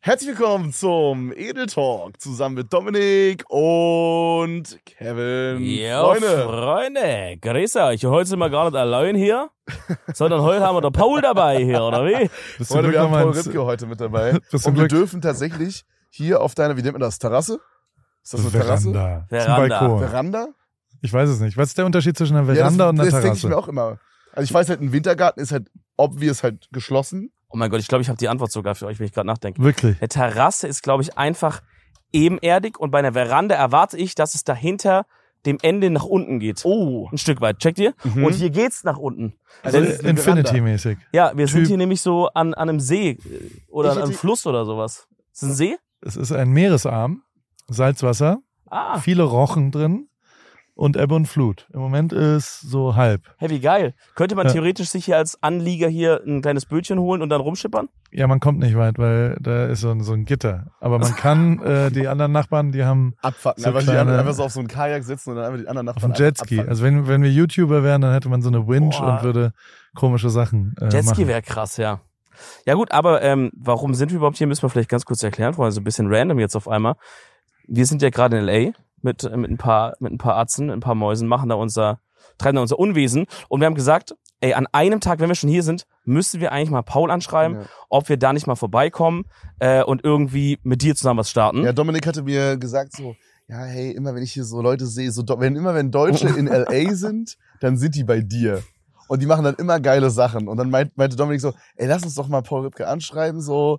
Herzlich willkommen zum Edel Talk zusammen mit Dominik und Kevin. Ja, Freunde, grüß euch. Heute sind wir gar nicht allein hier, sondern heute haben wir den Paul dabei hier, oder wie? Freunde, wir haben Paul Ripke heute mit dabei. Und wir dürfen tatsächlich hier auf deiner, wie nennt man das, Terrasse? Ist das eine Terrasse? Balkon. Veranda? Ich weiß es nicht. Was ist der Unterschied zwischen einer Veranda und einer Terrasse? Das denke ich mir auch immer. Also ich weiß halt, ein Wintergarten ist halt obvious halt geschlossen. Oh mein Gott, ich glaube, ich habe die Antwort sogar für euch, wenn ich gerade nachdenke. Wirklich? Eine Terrasse ist, glaube ich, einfach ebenerdig und bei einer Veranda erwarte ich, dass es dahinter dem Ende nach unten geht. Oh. Ein Stück weit. Checkt ihr? Mhm. Und hier geht's nach unten. Also Infinity-mäßig. Ja, wir sind hier nämlich so an einem See oder an einem Fluss oder sowas. Ist das ein See? Es ist ein Meeresarm, Salzwasser, viele Rochen drin und Ebbe und Flut. Im Moment ist so halb. Hey, wie geil. Könnte man theoretisch sich hier als Anlieger hier ein kleines Bötchen holen und dann rumschippern? Ja, man kommt nicht weit, weil da ist so ein Gitter. Aber man kann, die anderen Nachbarn, die haben abfacken. So einfach so auf so einen Kajak sitzen und dann einfach die anderen Nachbarn auf dem Jetski. abfacken. Also wenn wir YouTuber wären, dann hätte man so eine Winch und würde komische Sachen Jetski machen. wäre krass, ja. Ja gut, aber warum sind wir überhaupt hier, müssen wir vielleicht ganz kurz erklären, Freunde, so ein bisschen random jetzt auf einmal. Wir sind ja gerade in L.A. mit ein paar Atzen, ein paar Mäusen, treiben da unser Unwesen und wir haben gesagt, ey, an einem Tag, wenn wir schon hier sind, müssen wir eigentlich mal Paul anschreiben, ob wir da nicht mal vorbeikommen und irgendwie mit dir zusammen was starten. Ja, Dominik hatte mir gesagt so, ja, hey, immer wenn ich hier so Leute sehe, wenn Deutsche in L.A. sind, dann sind die bei dir. Und die machen dann immer geile Sachen. Und dann meinte Dominik so, ey, lass uns doch mal Paul Ripke anschreiben, so,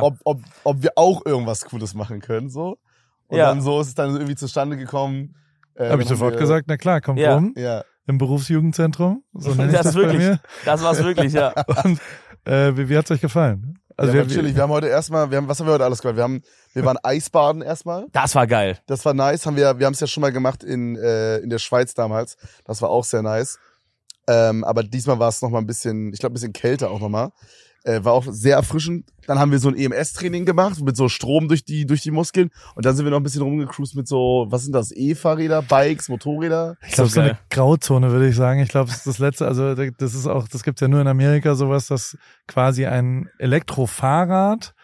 ob wir auch irgendwas Cooles machen können, so. Und dann so ist es dann irgendwie zustande gekommen. Habe ich sofort gesagt, na klar, kommt rum. Ja. Im Berufsjugendzentrum. So nenne ich das wirklich, bei mir. Das war's wirklich, ja. Und wie hat's euch gefallen? Also chillig. Wir haben heute erstmal, was haben wir heute alles gemacht? Wir waren Eisbaden erstmal. Das war geil. Das war nice. Wir haben es ja schon mal gemacht in der Schweiz damals. Das war auch sehr nice. Aber diesmal war es nochmal ein bisschen kälter auch nochmal. War auch sehr erfrischend. Dann haben wir so ein EMS-Training gemacht, mit so Strom durch die Muskeln. Und dann sind wir noch ein bisschen rumgecruised mit so, was sind das, E-Fahrräder, Bikes, Motorräder? Ich glaube, so eine Grauzone, würde ich sagen. Ich glaube, das letzte, also das gibt's ja nur in Amerika, sowas, dass quasi ein Elektrofahrrad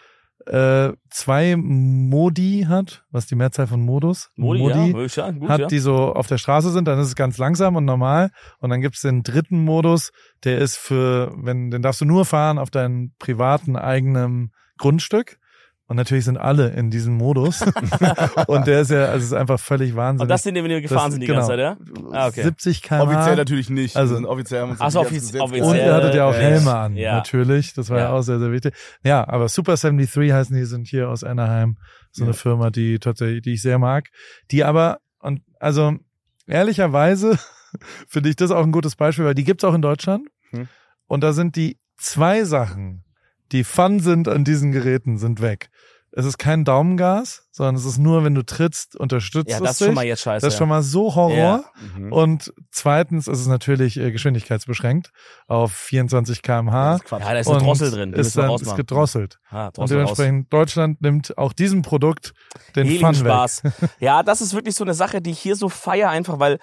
2 Modi hat, was die Mehrzahl von Modus? Modi hat, die so auf der Straße sind, dann ist es ganz langsam und normal. Und dann gibt's den dritten Modus, der ist den darfst du nur fahren auf deinem privaten eigenen Grundstück. Und natürlich sind alle in diesem Modus. Und der ist ist einfach völlig wahnsinnig. Und das sind die, wenn wir gefahren sind die ganze Zeit, ja? Okay. 70 km/h. Offiziell natürlich nicht. Also offiziell haben wir uns offiziell. Und ihr hattet ja auch Helme an, natürlich. Das war ja auch sehr, sehr wichtig. Ja, aber Super 73 heißen die, sind hier aus Anaheim. So eine Firma, die ich sehr mag. Die aber, also ehrlicherweise finde ich das auch ein gutes Beispiel, weil die gibt's auch in Deutschland. Und da sind die 2 Sachen, die fun sind an diesen Geräten, sind weg. Es ist kein Daumengas, sondern es ist nur, wenn du trittst, unterstützt es dich. Ja, das ist schon mal jetzt scheiße. Das ist schon mal so Horror. Ja. Und zweitens ist es natürlich geschwindigkeitsbeschränkt auf 24 km/h. Ja, da ist eine Drossel drin. Ist gedrosselt. Und dementsprechend, Deutschland nimmt auch diesem Produkt den Fun Spaß. Ja, das ist wirklich so eine Sache, die ich hier so feiere, einfach weil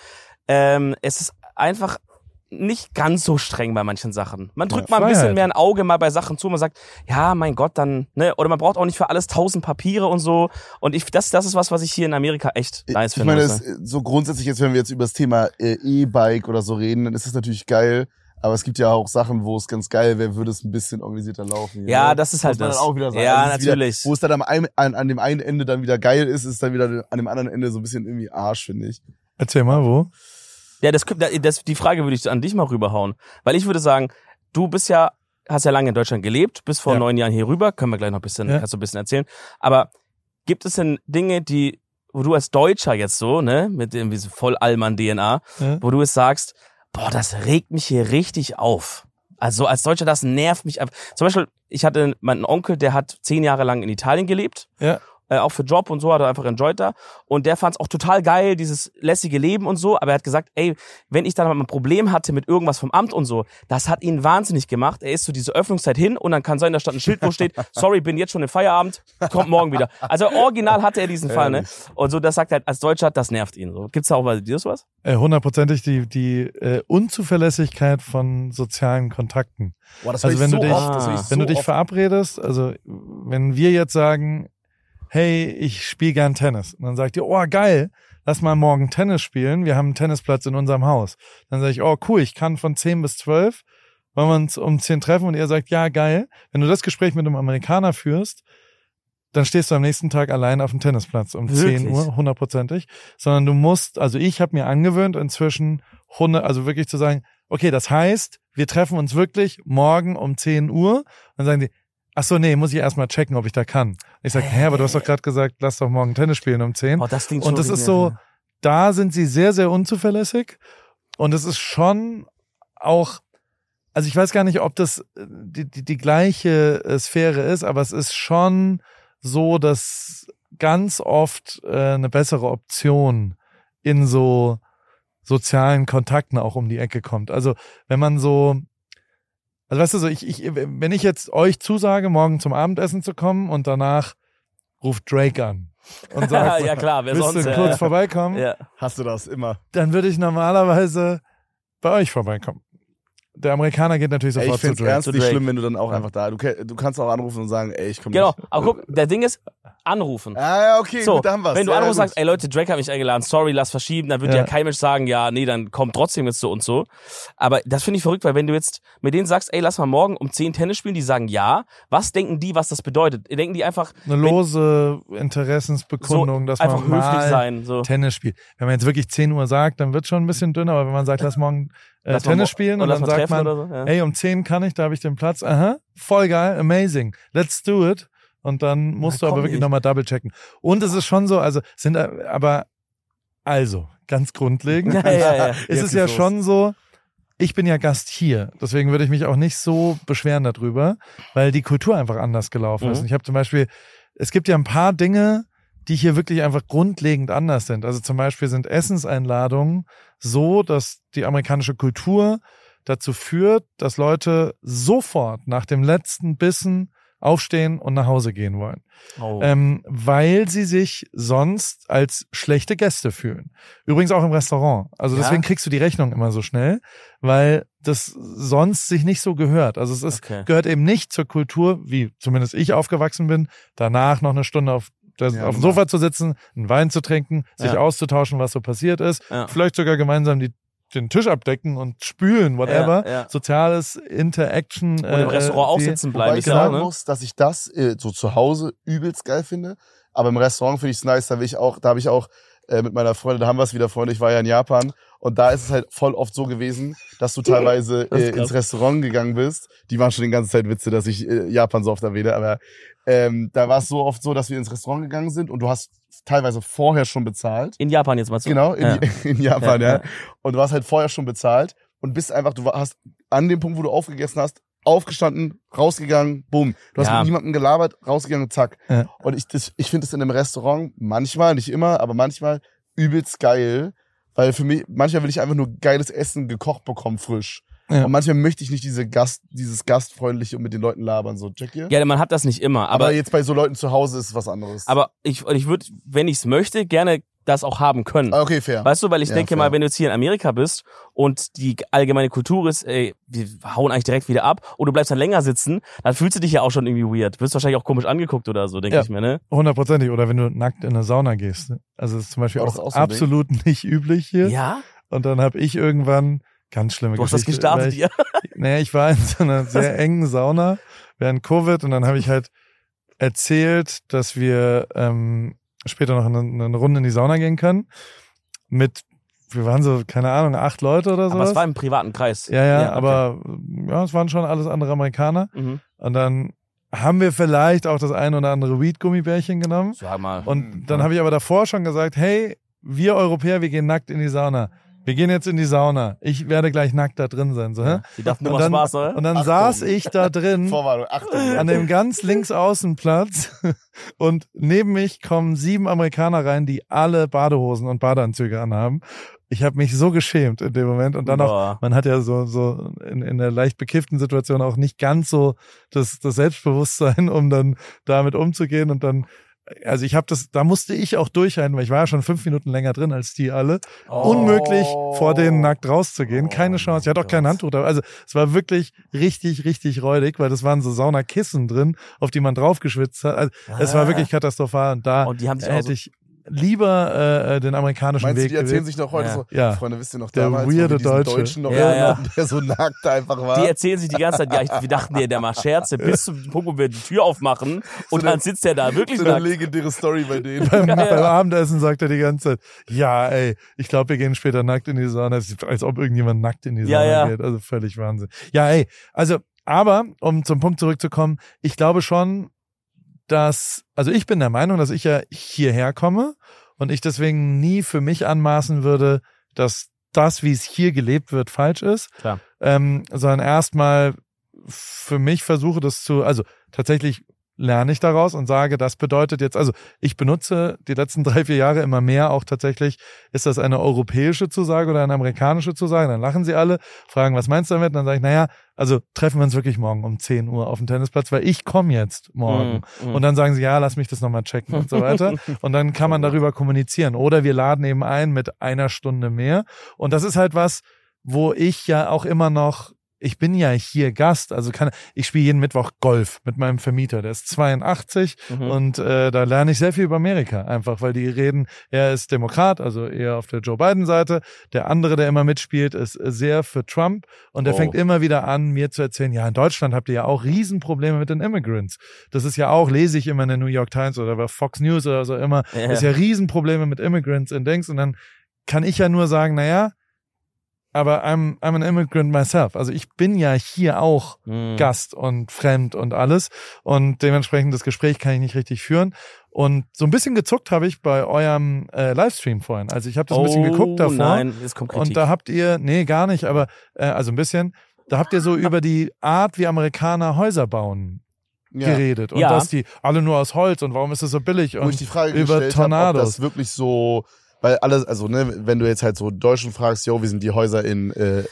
es ist einfach nicht ganz so streng bei manchen Sachen. Man drückt mal ein bisschen mehr ein Auge mal bei Sachen zu. Man sagt, ja, mein Gott, dann, ne, oder man braucht auch nicht für alles 1000 Papiere und so. Und das ist was ich hier in Amerika echt nice finde. Ich meine, so grundsätzlich jetzt, wenn wir jetzt über das Thema E-Bike oder so reden, dann ist es natürlich geil. Aber es gibt ja auch Sachen, wo es ganz geil wäre, würde es ein bisschen organisierter laufen. Hier, ja, das ist halt das. Auch wieder sagen. Ja, also natürlich. Wo es dann an dem einen Ende dann wieder geil ist, ist dann wieder an dem anderen Ende so ein bisschen irgendwie Arsch, finde ich. Erzähl mal, wo? Ja, die Frage würde ich an dich mal rüberhauen. Weil ich würde sagen, du hast ja lange in Deutschland gelebt, bis vor 9 Jahren hier rüber, können wir gleich noch kannst du ein bisschen erzählen. Aber gibt es denn Dinge, wo du als Deutscher jetzt so, ne, mit irgendwie so voll Allmann-DNA, wo du es sagst, boah, das regt mich hier richtig auf. Also als Deutscher, das nervt mich einfach. Zum Beispiel, ich hatte meinen Onkel, der hat 10 Jahre lang in Italien gelebt. Ja. auch für Job und so, hat er einfach enjoyed da. Und der fand es auch total geil, dieses lässige Leben und so. Aber er hat gesagt, ey, wenn ich dann mal ein Problem hatte mit irgendwas vom Amt und so, das hat ihn wahnsinnig gemacht. Er ist zu dieser Öffnungszeit hin und dann kann sein, da stand ein Schild, wo steht, sorry, bin jetzt schon im Feierabend, kommt morgen wieder. Also original hatte er diesen Fall, ne? Und so, das sagt halt als Deutscher, das nervt ihn. So. Gibt's da auch bei dir sowas? 100%ig die Unzuverlässigkeit von sozialen Kontakten. Boah, das also wenn so du dich, oft, wenn du dich verabredest, also wenn wir jetzt sagen, hey, ich spiele gern Tennis. Und dann sagt ihr, oh geil, lass mal morgen Tennis spielen. Wir haben einen Tennisplatz in unserem Haus. Dann sage ich, oh cool, ich kann von 10 bis 12, wollen wir uns um 10 treffen? Und ihr sagt, ja geil. Wenn du das Gespräch mit einem Amerikaner führst, dann stehst du am nächsten Tag allein auf dem Tennisplatz um Wirklich? 10 Uhr, 100%ig. Sondern du musst, also ich habe mir angewöhnt inzwischen, also wirklich zu sagen, okay, das heißt, wir treffen uns wirklich morgen um 10 Uhr. Dann sagen die, ach so, nee, muss ich erstmal checken, ob ich da kann. Ich sage, hä, aber du hast doch gerade gesagt, lass doch morgen Tennis spielen um 10. Oh, das klingt und das ist so, da sind sie sehr, sehr unzuverlässig. Und es ist schon auch, also ich weiß gar nicht, ob das die gleiche Sphäre ist, aber es ist schon so, dass ganz oft eine bessere Option in so sozialen Kontakten auch um die Ecke kommt. Also wenn man so, also weißt du so, wenn ich jetzt euch zusage, morgen zum Abendessen zu kommen und danach ruft Drake an und sagt, ja klar, wer willst sonst? du kurz vorbeikommen? Ja. hast du das immer. Dann würde ich normalerweise bei euch vorbeikommen. Der Amerikaner geht natürlich Ey, sofort ich find's zu Drake. ernstlich schlimm, wenn du dann auch einfach da, du kannst auch anrufen und sagen, ey, ich komme Genau, nicht. aber guck, der Ding ist, anrufen. Ja, okay, So, gut, da haben wir's. wenn du Ja, anrufst und gut. sagst, ey Leute, Drake hat mich eingeladen, sorry, lass verschieben, dann wird ja kein Mensch sagen, ja, nee, dann kommt trotzdem jetzt so und so. Aber das finde ich verrückt, weil wenn du jetzt mit denen sagst, ey, lass mal morgen um 10 Tennis spielen, die sagen ja, was denken die, was das bedeutet? Denken die einfach... Eine lose Interessensbekundung, so dass einfach man mal höflich sein, so. Tennis spielt. Wenn man jetzt wirklich 10 Uhr sagt, dann wird schon ein bisschen dünner, aber wenn man sagt, lass morgen Tennis spielen und dann sagt man, so, ja. ey, um 10 kann ich, da habe ich den Platz, aha, voll geil, amazing, let's do it. Und dann musst du aber wirklich nochmal double checken. Und es ist schon so, also ganz grundlegend, ist es ja schon so, ich bin ja Gast hier, deswegen würde ich mich auch nicht so beschweren darüber, weil die Kultur einfach anders gelaufen ist. Und ich habe zum Beispiel, es gibt ja ein paar Dinge, die hier wirklich einfach grundlegend anders sind. Also zum Beispiel sind Essenseinladungen so, dass die amerikanische Kultur dazu führt, dass Leute sofort nach dem letzten Bissen aufstehen und nach Hause gehen wollen. Oh. Weil sie sich sonst als schlechte Gäste fühlen. Übrigens auch im Restaurant. Also deswegen kriegst du die Rechnung immer so schnell, weil das sonst sich nicht so gehört. Also es ist, gehört eben nicht zur Kultur, wie zumindest ich aufgewachsen bin, danach noch eine Stunde auf dem Sofa zu sitzen, einen Wein zu trinken, sich auszutauschen, was so passiert ist, vielleicht sogar gemeinsam den Tisch abdecken und spülen, whatever. Soziales Interaction. Und im Restaurant auch sitzen bleiben. Wobei ich sagen muss, dass ich das so zu Hause übelst geil finde. Aber im Restaurant finde ich es nice, da habe ich auch mit meiner Freundin, da haben wir es wieder, Freunde, ich war ja in Japan und da ist es halt voll oft so gewesen, dass du teilweise ins Restaurant gegangen bist. Die machen schon die ganze Zeit Witze, dass ich Japan so oft erwähne, aber da war es so oft so, dass wir ins Restaurant gegangen sind und du hast teilweise vorher schon bezahlt. In Japan jetzt mal so. Genau, in Japan, ja. Und du hast halt vorher schon bezahlt und bist einfach, du hast an dem Punkt, wo du aufgegessen hast, aufgestanden, rausgegangen, boom. Du hast mit niemandem gelabert, rausgegangen, zack. Ja. Und ich finde es in einem Restaurant manchmal, nicht immer, aber manchmal übelst geil, weil für mich, manchmal will ich einfach nur geiles Essen gekocht bekommen, frisch. Ja. Und manchmal möchte ich nicht dieses Gastfreundliche und mit den Leuten labern, so, check ihr? Ja, man hat das nicht immer. Aber jetzt bei so Leuten zu Hause ist es was anderes. Aber ich würde, wenn ich es möchte, gerne das auch haben können. Okay, fair. Weißt du, weil ich denke mal, wenn du jetzt hier in Amerika bist und die allgemeine Kultur ist, ey, wir hauen eigentlich direkt wieder ab und du bleibst dann länger sitzen, dann fühlst du dich ja auch schon irgendwie weird. Wirst wahrscheinlich auch komisch angeguckt oder so, denke ich mir, ne? 100%. Oder wenn du nackt in eine Sauna gehst. Ne? Also das ist zum Beispiel auch so absolut nicht üblich hier. Ja? Und dann habe ich irgendwann ganz schlimme Geschichte. Du hast das gestartet hier? Naja, ich war in so einer sehr engen Sauna während Covid und dann habe ich halt erzählt, dass wir später noch eine Runde in die Sauna gehen können. Wir waren so, keine Ahnung, 8 Leute oder so. Aber es war im privaten Kreis. Ja, aber es waren schon alles andere Amerikaner. Mhm. Und dann haben wir vielleicht auch das ein oder andere Weed-Gummibärchen genommen. Sag mal. Und dann habe ich aber davor schon gesagt, hey, wir Europäer, wir gehen nackt in die Sauna. wir gehen jetzt in die Sauna. Ich werde gleich nackt da drin sein. So, hä? Die dachten, du machst Spaß, oder? Und dann saß ich da drin an dem ganz Linksaußenplatz und neben mich kommen 7 Amerikaner rein, die alle Badehosen und Badeanzüge anhaben. Ich habe mich so geschämt in dem Moment und dann auch, man hat ja so in der leicht bekifften Situation auch nicht ganz so das Selbstbewusstsein, um dann damit umzugehen und dann, also da musste ich auch durchhalten, weil ich war ja schon 5 Minuten länger drin als die alle. Unmöglich, vor denen nackt rauszugehen. Keine Chance. Ich hatte auch kein Handtuch da. Also es war wirklich richtig, richtig räudig, weil das waren so Saunakissen drin, auf die man draufgeschwitzt hat. Also es war wirklich katastrophal und da hätte ich lieber den amerikanischen Meinst Weg du, die erzählen gewählt. sich noch heute so, Ja. Freunde, wisst ihr noch Der damals, weirde wo wir diesen Deutsche. Deutschen noch Ja. hatten, der so nackt einfach war? Die erzählen sich die ganze Zeit, wir dachten, der macht Scherze, bis zum Punkt, wo wir die Tür aufmachen und dann sitzt der da wirklich so eine nackt. legendäre Story bei denen. Beim Abendessen sagt er die ganze Zeit, ja, ey, ich glaube, wir gehen später nackt in die Sauna. Als ob irgendjemand nackt in die Sauna geht. Also völlig Wahnsinn. Ja, ey, also, aber, um zum Punkt zurückzukommen, ich glaube schon, also ich bin der Meinung, dass ich ja hierher komme und ich deswegen nie für mich anmaßen würde, dass das, wie es hier gelebt wird, falsch ist. Klar. Sondern erstmal für mich versuche also tatsächlich lerne ich daraus und sage, das bedeutet jetzt, also ich benutze die letzten 3-4 Jahre immer mehr auch tatsächlich, ist das eine europäische Zusage oder eine amerikanische Zusage? Dann lachen sie alle, fragen, was meinst du damit? Dann sage ich, naja, also treffen wir uns wirklich morgen um 10 Uhr auf dem Tennisplatz, weil ich komme jetzt morgen. Und dann sagen sie, ja, lass mich das nochmal checken und so weiter. Und dann kann man darüber kommunizieren. Oder wir laden eben ein mit 1 Stunde mehr. Und das ist halt was, wo ich ja auch immer noch, ich bin ja hier Gast, also ich spiele jeden Mittwoch Golf mit meinem Vermieter, der ist 82 und da lerne ich sehr viel über Amerika, einfach weil die reden, er ist Demokrat, also eher auf der Joe Biden-Seite, der andere, der immer mitspielt, ist sehr für Trump und der fängt immer wieder an, mir zu erzählen, ja, in Deutschland habt ihr ja auch Riesenprobleme mit den Immigrants. Das ist ja auch, lese ich immer in der New York Times oder bei Fox News oder so immer, ist ja Riesenprobleme mit Immigrants in Dings und dann kann ich ja nur sagen, naja, aber I'm an immigrant myself. Also ich bin ja hier auch Gast und fremd und alles. Und dementsprechend das Gespräch kann ich nicht richtig führen. Und so ein bisschen gezuckt habe ich bei eurem Livestream vorhin. Also ich habe das ein bisschen geguckt davor. Nein, jetzt kommt Kritik. Und da habt ihr, nee, gar nicht, aber also ein bisschen, da habt ihr so über die Art, wie Amerikaner Häuser bauen, geredet. Und dass die alle nur aus Holz und warum ist das so billig? Und wo ich die Frage über gestellt Tornados. habe, ob das wirklich so... Weil alles, also ne, wenn du jetzt halt so Deutschen fragst, yo, wie sind die Häuser in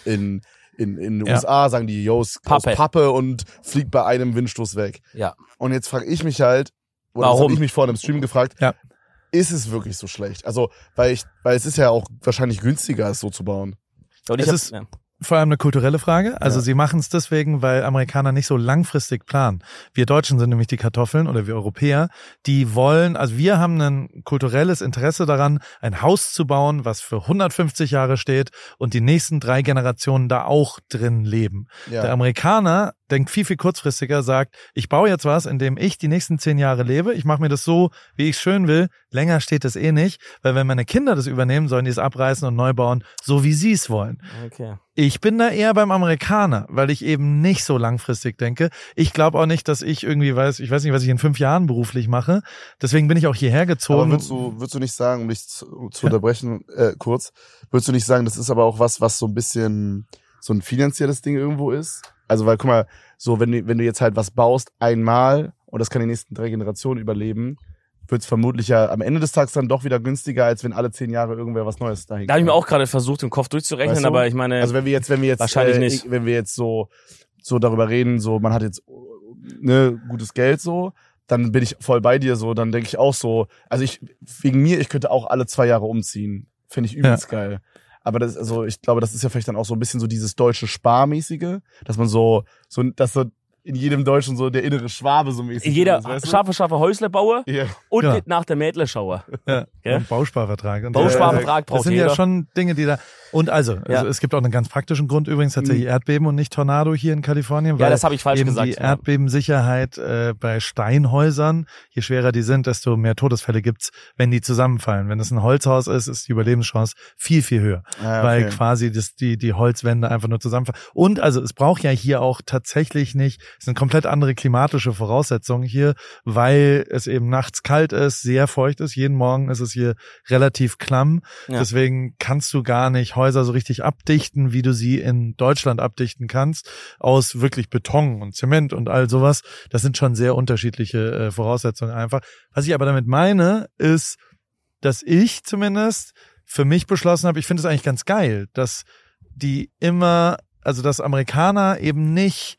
den USA, sagen die, yo, ist aus Pappe und fliegt bei einem Windstoß weg. Ja. Und jetzt frage ich mich halt, oder das habe ich mich vor einem Stream gefragt, ist es wirklich so schlecht? Also, weil es ist ja auch wahrscheinlich günstiger, es so zu bauen. Und es ist vor allem eine kulturelle Frage. Also sie machen es deswegen, weil Amerikaner nicht so langfristig planen. Wir Deutschen sind nämlich die Kartoffeln oder wir Europäer, die wollen, also wir haben ein kulturelles Interesse daran, ein Haus zu bauen, was für 150 Jahre steht und die nächsten 3 Generationen da auch drin leben. Ja. Der Amerikaner denkt viel, viel kurzfristiger, sagt, ich baue jetzt was, in dem ich die nächsten 10 Jahre lebe, ich mache mir das so, wie ich schön will, länger steht es eh nicht, weil wenn meine Kinder das übernehmen, sollen die es abreißen und neu bauen, so wie sie es wollen. Okay. Ich bin da eher beim Amerikaner, weil ich eben nicht so langfristig denke. Ich glaube auch nicht, dass ich irgendwie ich weiß nicht, was ich in 5 Jahren beruflich mache. Deswegen bin ich auch hierher gezogen. Aber würdest du nicht sagen, um dich zu unterbrechen, kurz, würdest du nicht sagen, das ist aber auch was so ein bisschen so ein finanzielles Ding irgendwo ist? Also, weil, guck mal, so, wenn du jetzt halt was baust, einmal, und das kann die nächsten 3 Generationen überleben, wird es vermutlich ja am Ende des Tages dann doch wieder günstiger, als wenn alle 10 Jahre irgendwer was Neues dahin. Da habe ich mir auch gerade versucht, im Kopf durchzurechnen, weißt du? Aber ich meine. Also wenn wir jetzt wahrscheinlich nicht. Wenn wir jetzt so darüber reden, so, man hat jetzt gutes Geld so, dann bin ich voll bei dir so, dann denke ich auch so, also ich könnte auch alle 2 Jahre umziehen. Finde ich übelst geil. Aber ich glaube, das ist ja vielleicht dann auch so ein bisschen so dieses deutsche Sparmäßige, dass man dass so in jedem Deutschen so der innere Schwabe so mäßig. Jeder scharfe Häusle baue und ja. nach der Mädlerschauer. Ja. Und Bausparvertrag. Bausparvertrag braucht Das sind jeder. Ja schon Dinge, die da... Und also es gibt auch einen ganz praktischen Grund übrigens, tatsächlich Erdbeben und nicht Tornado hier in Kalifornien. Weil das habe ich falsch eben gesagt. Die Erdbebensicherheit bei Steinhäusern, je schwerer die sind, desto mehr Todesfälle gibt's, wenn die zusammenfallen. Wenn es ein Holzhaus ist die Überlebenschance viel, viel höher. Weil quasi die Holzwände einfach nur zusammenfallen. Und also es braucht ja hier auch tatsächlich nicht Es sind komplett andere klimatische Voraussetzungen hier, weil es eben nachts kalt ist, sehr feucht ist. Jeden Morgen ist es hier relativ klamm. Ja. Deswegen kannst du gar nicht Häuser so richtig abdichten, wie du sie in Deutschland abdichten kannst, aus wirklich Beton und Zement und all sowas. Das sind schon sehr unterschiedliche Voraussetzungen einfach. Was ich aber damit meine, ist, dass ich zumindest für mich beschlossen habe, ich finde es eigentlich ganz geil, dass dass Amerikaner eben nicht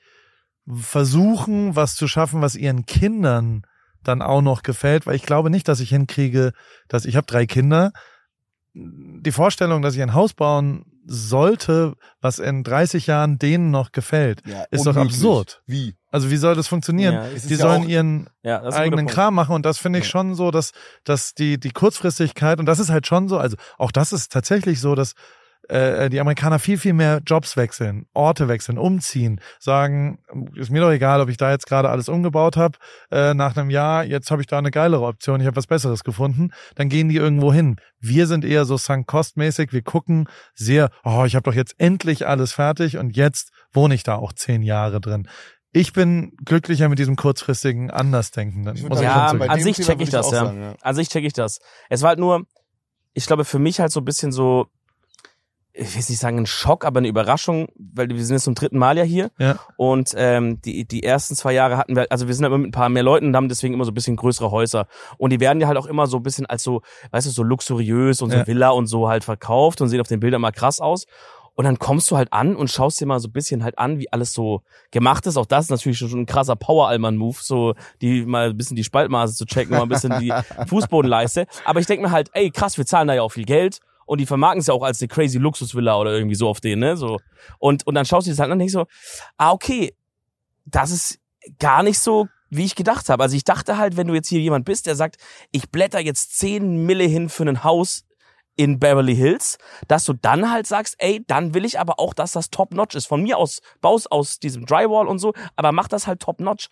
versuchen, was zu schaffen, was ihren Kindern dann auch noch gefällt, weil ich glaube nicht, dass ich hinkriege, dass ich habe 3 Kinder. Die Vorstellung, dass ich ein Haus bauen sollte, was in 30 Jahren denen noch gefällt, ist doch absurd. Wie? Also wie soll das funktionieren? Ja, die sollen ihren eigenen Kram machen und das finde ich schon so, dass die Kurzfristigkeit, und das ist halt schon so, also auch das ist tatsächlich so, dass die Amerikaner viel, viel mehr Jobs wechseln, Orte wechseln, umziehen, sagen, ist mir doch egal, ob ich da jetzt gerade alles umgebaut habe, nach einem Jahr, jetzt habe ich da eine geilere Option, ich habe was Besseres gefunden, dann gehen die irgendwo hin. Wir sind eher so Sunk-Cost-mäßig, wir gucken sehr, ich habe doch jetzt endlich alles fertig und jetzt wohne ich da auch 10 Jahre drin. Ich bin glücklicher mit diesem kurzfristigen Andersdenkenden. Ja, an sich check ich das, ja. An sich check ich das. Es war halt nur, ich glaube, für mich halt so ein bisschen so, ich will nicht sagen ein Schock, aber eine Überraschung, weil wir sind jetzt zum 3. Mal ja hier. Ja. Und die ersten 2 Jahre hatten wir, also wir sind immer mit ein paar mehr Leuten und haben deswegen immer so ein bisschen größere Häuser. Und die werden ja halt auch immer so ein bisschen als so, weißt du, so luxuriös und so Villa und so halt verkauft und sehen auf den Bildern mal krass aus. Und dann kommst du halt an und schaust dir mal so ein bisschen halt an, wie alles so gemacht ist. Auch das ist natürlich schon ein krasser Power-Allmann-Move, so die mal ein bisschen die Spaltmaße zu checken, mal ein bisschen die Fußbodenleiste. Aber ich denke mir halt, ey krass, wir zahlen da ja auch viel Geld. Und die vermarkten es ja auch als eine crazy Luxusvilla oder irgendwie so auf den, ne? So. Und dann schaust du dir das halt an und denkst so, okay, das ist gar nicht so, wie ich gedacht habe. Also ich dachte halt, wenn du jetzt hier jemand bist, der sagt, ich blätter jetzt 10 Mille hin für ein Haus in Beverly Hills, dass du dann halt sagst, ey, dann will ich aber auch, dass das top-notch ist. Von mir aus, baust aus diesem Drywall und so, aber mach das halt top-notch.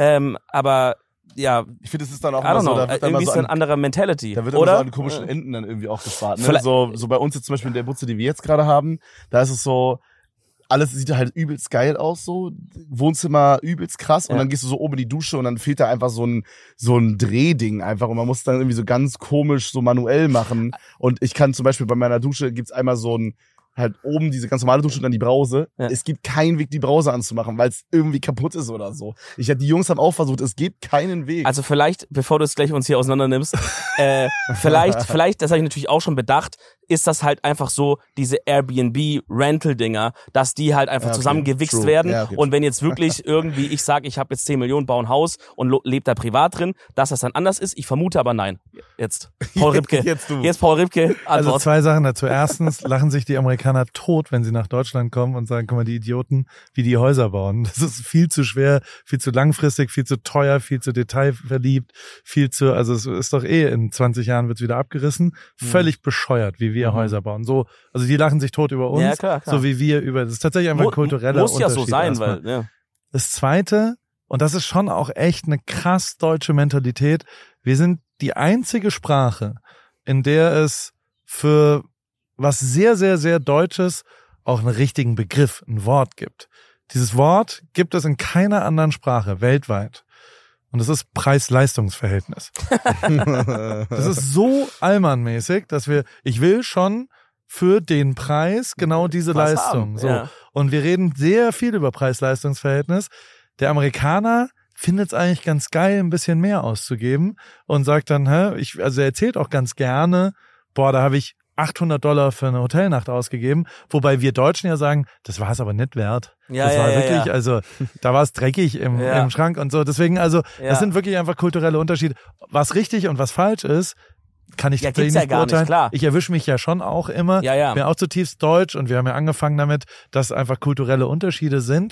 Aber ja, ich finde, es ist dann auch immer so, da wird dann irgendwie mal so eine andere Mentality. Da wird immer so an komischen Enden dann irgendwie auch gespart. Ne? So bei uns jetzt zum Beispiel in der Butze, die wir jetzt gerade haben, da ist es so, alles sieht halt übelst geil aus, so Wohnzimmer übelst krass und dann gehst du so oben in die Dusche und dann fehlt da einfach so ein Drehding einfach und man muss dann irgendwie so ganz komisch so manuell machen und ich kann zum Beispiel bei meiner Dusche gibt's einmal so ein halt oben diese ganz normale Dusche und dann die Brause. Ja. Es gibt keinen Weg, die Brause anzumachen, weil es irgendwie kaputt ist oder so. Die Jungs haben auch versucht, es gibt keinen Weg. Also vielleicht, bevor du es gleich uns hier auseinander nimmst, vielleicht, das habe ich natürlich auch schon bedacht, ist das halt einfach so, diese Airbnb-Rental-Dinger, dass die halt einfach zusammengewichst werden. Ja, und wenn jetzt wirklich irgendwie, ich sage, ich habe jetzt 10 Millionen, baue ein Haus und lebe da privat drin, dass das dann anders ist. Ich vermute aber nein. Jetzt Paul Ripke. Jetzt Paul Ripke. Antwort. Also 2 Sachen dazu. Erstens lachen sich die Amerikaner tot, wenn sie nach Deutschland kommen und sagen, guck mal, die Idioten, wie die Häuser bauen. Das ist viel zu schwer, viel zu langfristig, viel zu teuer, viel zu detailverliebt, also es ist doch in 20 Jahren wird's wieder abgerissen. Völlig bescheuert, wie wir Häuser bauen. So, also die lachen sich tot über uns, ja, klar. So wie wir über, das ist tatsächlich einfach ein kultureller Unterschied. Muss ja so sein, weil, Das Zweite, und das ist schon auch echt eine krass deutsche Mentalität, wir sind die einzige Sprache, in der es für was sehr, sehr, sehr Deutsches auch einen richtigen Begriff, ein Wort gibt. Dieses Wort gibt es in keiner anderen Sprache weltweit. Und das ist Preis-Leistungs-Verhältnis. Das ist so Allmann-mäßig, dass ich will schon für den Preis genau diese Leistung. So. Ja. Und wir reden sehr viel über Preis-Leistungs-Verhältnis. Der Amerikaner findet es eigentlich ganz geil, ein bisschen mehr auszugeben und sagt dann, er erzählt auch ganz gerne, da habe ich $800 für eine Hotelnacht ausgegeben, wobei wir Deutschen ja sagen, das war es aber nicht wert. Ja, das war wirklich, also da war es dreckig im Schrank und so. Deswegen, das sind wirklich einfach kulturelle Unterschiede. Was richtig und was falsch ist, kann ich tatsächlich nicht beurteilen. Klar. Ich erwische mich ja schon auch immer. Ich bin auch zutiefst deutsch und wir haben ja angefangen damit, dass einfach kulturelle Unterschiede sind.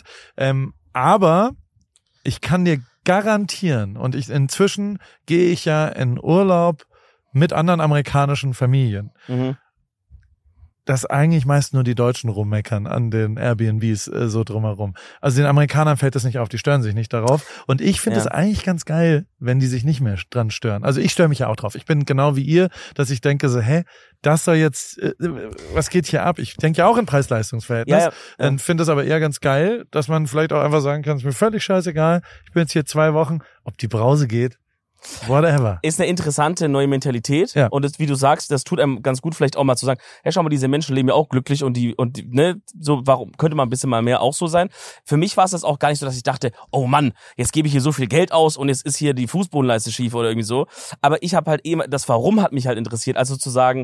Aber ich kann dir garantieren, und inzwischen gehe ich ja in Urlaub mit anderen amerikanischen Familien. Mhm. dass eigentlich meist nur die Deutschen rummeckern an den Airbnbs so drumherum. Also den Amerikanern fällt das nicht auf, die stören sich nicht darauf. Und ich finde es eigentlich ganz geil, wenn die sich nicht mehr dran stören. Also ich störe mich ja auch drauf. Ich bin genau wie ihr, dass ich denke so, das soll jetzt, was geht hier ab? Ich denke ja auch in Preis-Leistungs-Verhältnis. Und finde es aber eher ganz geil, dass man vielleicht auch einfach sagen kann, ist mir völlig scheißegal, ich bin jetzt hier 2 Wochen, ob die Brause geht. Whatever. Ist eine interessante neue Mentalität. Ja. Und das, wie du sagst, das tut einem ganz gut, vielleicht auch mal zu sagen, schau mal, diese Menschen leben ja auch glücklich und die, ne, so, warum könnte man ein bisschen mal mehr auch so sein? Für mich war es das auch gar nicht so, dass ich dachte, oh Mann, jetzt gebe ich hier so viel Geld aus und jetzt ist hier die Fußbodenleiste schief oder irgendwie so. Aber ich habe halt das Warum hat mich halt interessiert. Also zu sagen,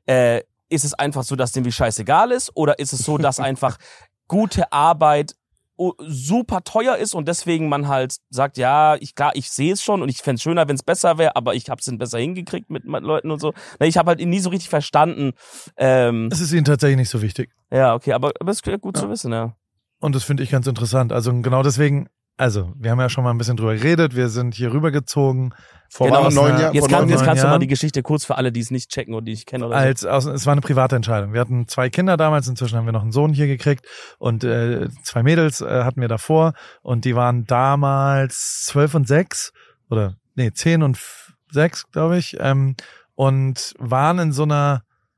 ist es einfach so, dass dem wie scheißegal ist oder ist es so, dass einfach gute Arbeit super teuer ist und deswegen man halt sagt, ja, ich sehe es schon und ich fände es schöner, wenn es besser wäre, aber ich habe es besser hingekriegt mit Leuten und so. Ich habe halt nie so richtig verstanden. Es ist ihnen tatsächlich nicht so wichtig. Ja, okay, aber es ist gut zu wissen, ja. Und das finde ich ganz interessant. Also genau deswegen, wir haben ja schon mal ein bisschen drüber geredet, wir sind hier rübergezogen. Vor 9 Jahren. Jetzt kannst du mal die Geschichte kurz für alle, die es nicht checken und die ich kenne. Oder so. Es war eine private Entscheidung. Wir hatten 2 Kinder damals, inzwischen haben wir noch einen Sohn hier gekriegt und 2 Mädels hatten wir davor und die waren damals 12 und 6 oder 10 und 6, glaube ich, und waren in so einer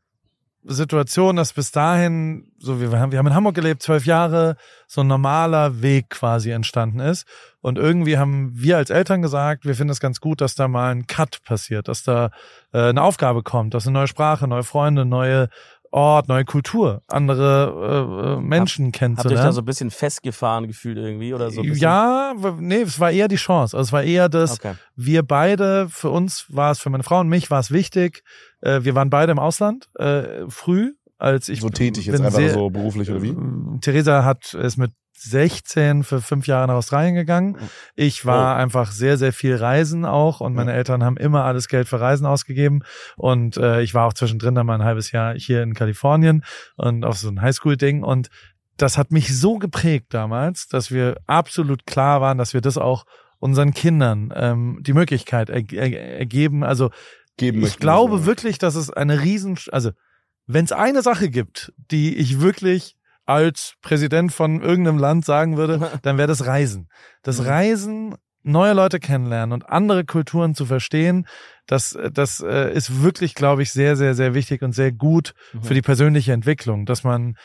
Situation, dass bis dahin, so wir haben in Hamburg gelebt, 12 Jahre, so ein normaler Weg quasi entstanden ist. Und irgendwie haben wir als Eltern gesagt, wir finden es ganz gut, dass da mal ein Cut passiert, dass da eine Aufgabe kommt, dass eine neue Sprache, neue Freunde, neue Ort, neue Kultur, andere Menschen kennenzulernen. Habt ihr euch da so ein bisschen festgefahren gefühlt irgendwie oder so? Ja, nee, es war eher die Chance. Also es war eher das, wir beide, für uns war es, für meine Frau und mich war es wichtig, wir waren beide im Ausland, früh, als ich... So tätig jetzt einfach so beruflich oder wie? Theresa ist mit 16 für 5 Jahre nach Australien gegangen. Ich war einfach sehr, sehr viel reisen auch und meine Eltern haben immer alles Geld für Reisen ausgegeben und ich war auch zwischendrin dann mal ein halbes Jahr hier in Kalifornien und auf so ein Highschool-Ding und das hat mich so geprägt damals, dass wir absolut klar waren, dass wir das auch unseren Kindern die Möglichkeit ergeben, also ich glaube wirklich, dass es eine also wenn es eine Sache gibt, die ich wirklich als Präsident von irgendeinem Land sagen würde, dann wäre das Reisen. Das Reisen, neue Leute kennenlernen und andere Kulturen zu verstehen, das ist wirklich, glaube ich, sehr, sehr, sehr wichtig und sehr gut für die persönliche Entwicklung, dass man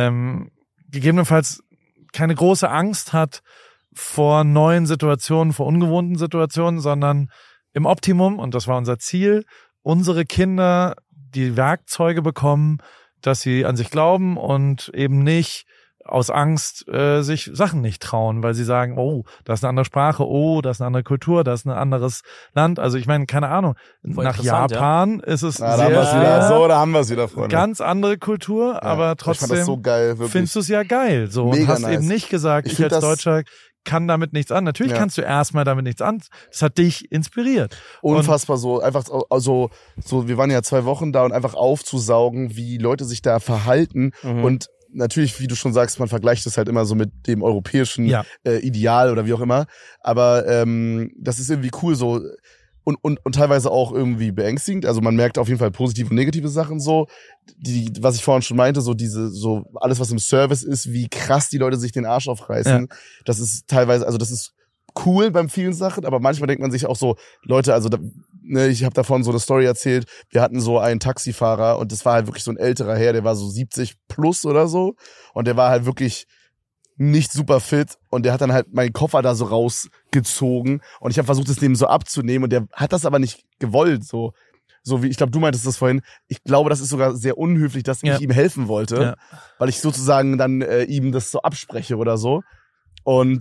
gegebenenfalls keine große Angst hat vor neuen Situationen, vor ungewohnten Situationen, sondern im Optimum, und das war unser Ziel, unsere Kinder die Werkzeuge bekommen, dass sie an sich glauben und eben nicht aus Angst sich Sachen nicht trauen, weil sie sagen, oh, das ist eine andere Sprache, oh, das ist eine andere Kultur, das ist ein anderes Land. Also ich meine, keine Ahnung, nach Japan ist es da haben wir es wieder, Freunde. Ganz andere Kultur, aber trotzdem so geil, findest du es ja geil. So, und hast eben nicht gesagt, ich als Deutscher kann damit nichts an. Natürlich kannst du erstmal damit nichts an. Das hat dich inspiriert. Unfassbar so. Einfach so, wir waren ja 2 Wochen da und einfach aufzusaugen, wie Leute sich da verhalten und natürlich, wie du schon sagst, man vergleicht das halt immer so mit dem europäischen Ideal oder wie auch immer. Aber das ist irgendwie cool so und teilweise auch irgendwie beängstigend. Also man merkt auf jeden Fall positive und negative Sachen so. Was ich vorhin schon meinte, so alles, was im Service ist, wie krass die Leute sich den Arsch aufreißen. Ja. Das ist teilweise, also das ist cool beim vielen Sachen, aber manchmal denkt man sich auch so, Leute, also ich habe davon so eine Story erzählt, wir hatten so einen Taxifahrer und das war halt wirklich so ein älterer Herr, der war so 70 plus oder so und der war halt wirklich nicht super fit und der hat dann halt meinen Koffer da so rausgezogen und ich habe versucht, es dem so abzunehmen und der hat das aber nicht gewollt, so wie, ich glaube, du meintest das vorhin, ich glaube, das ist sogar sehr unhöflich, dass ich ihm helfen wollte, weil ich sozusagen dann ihm das so abspreche oder so und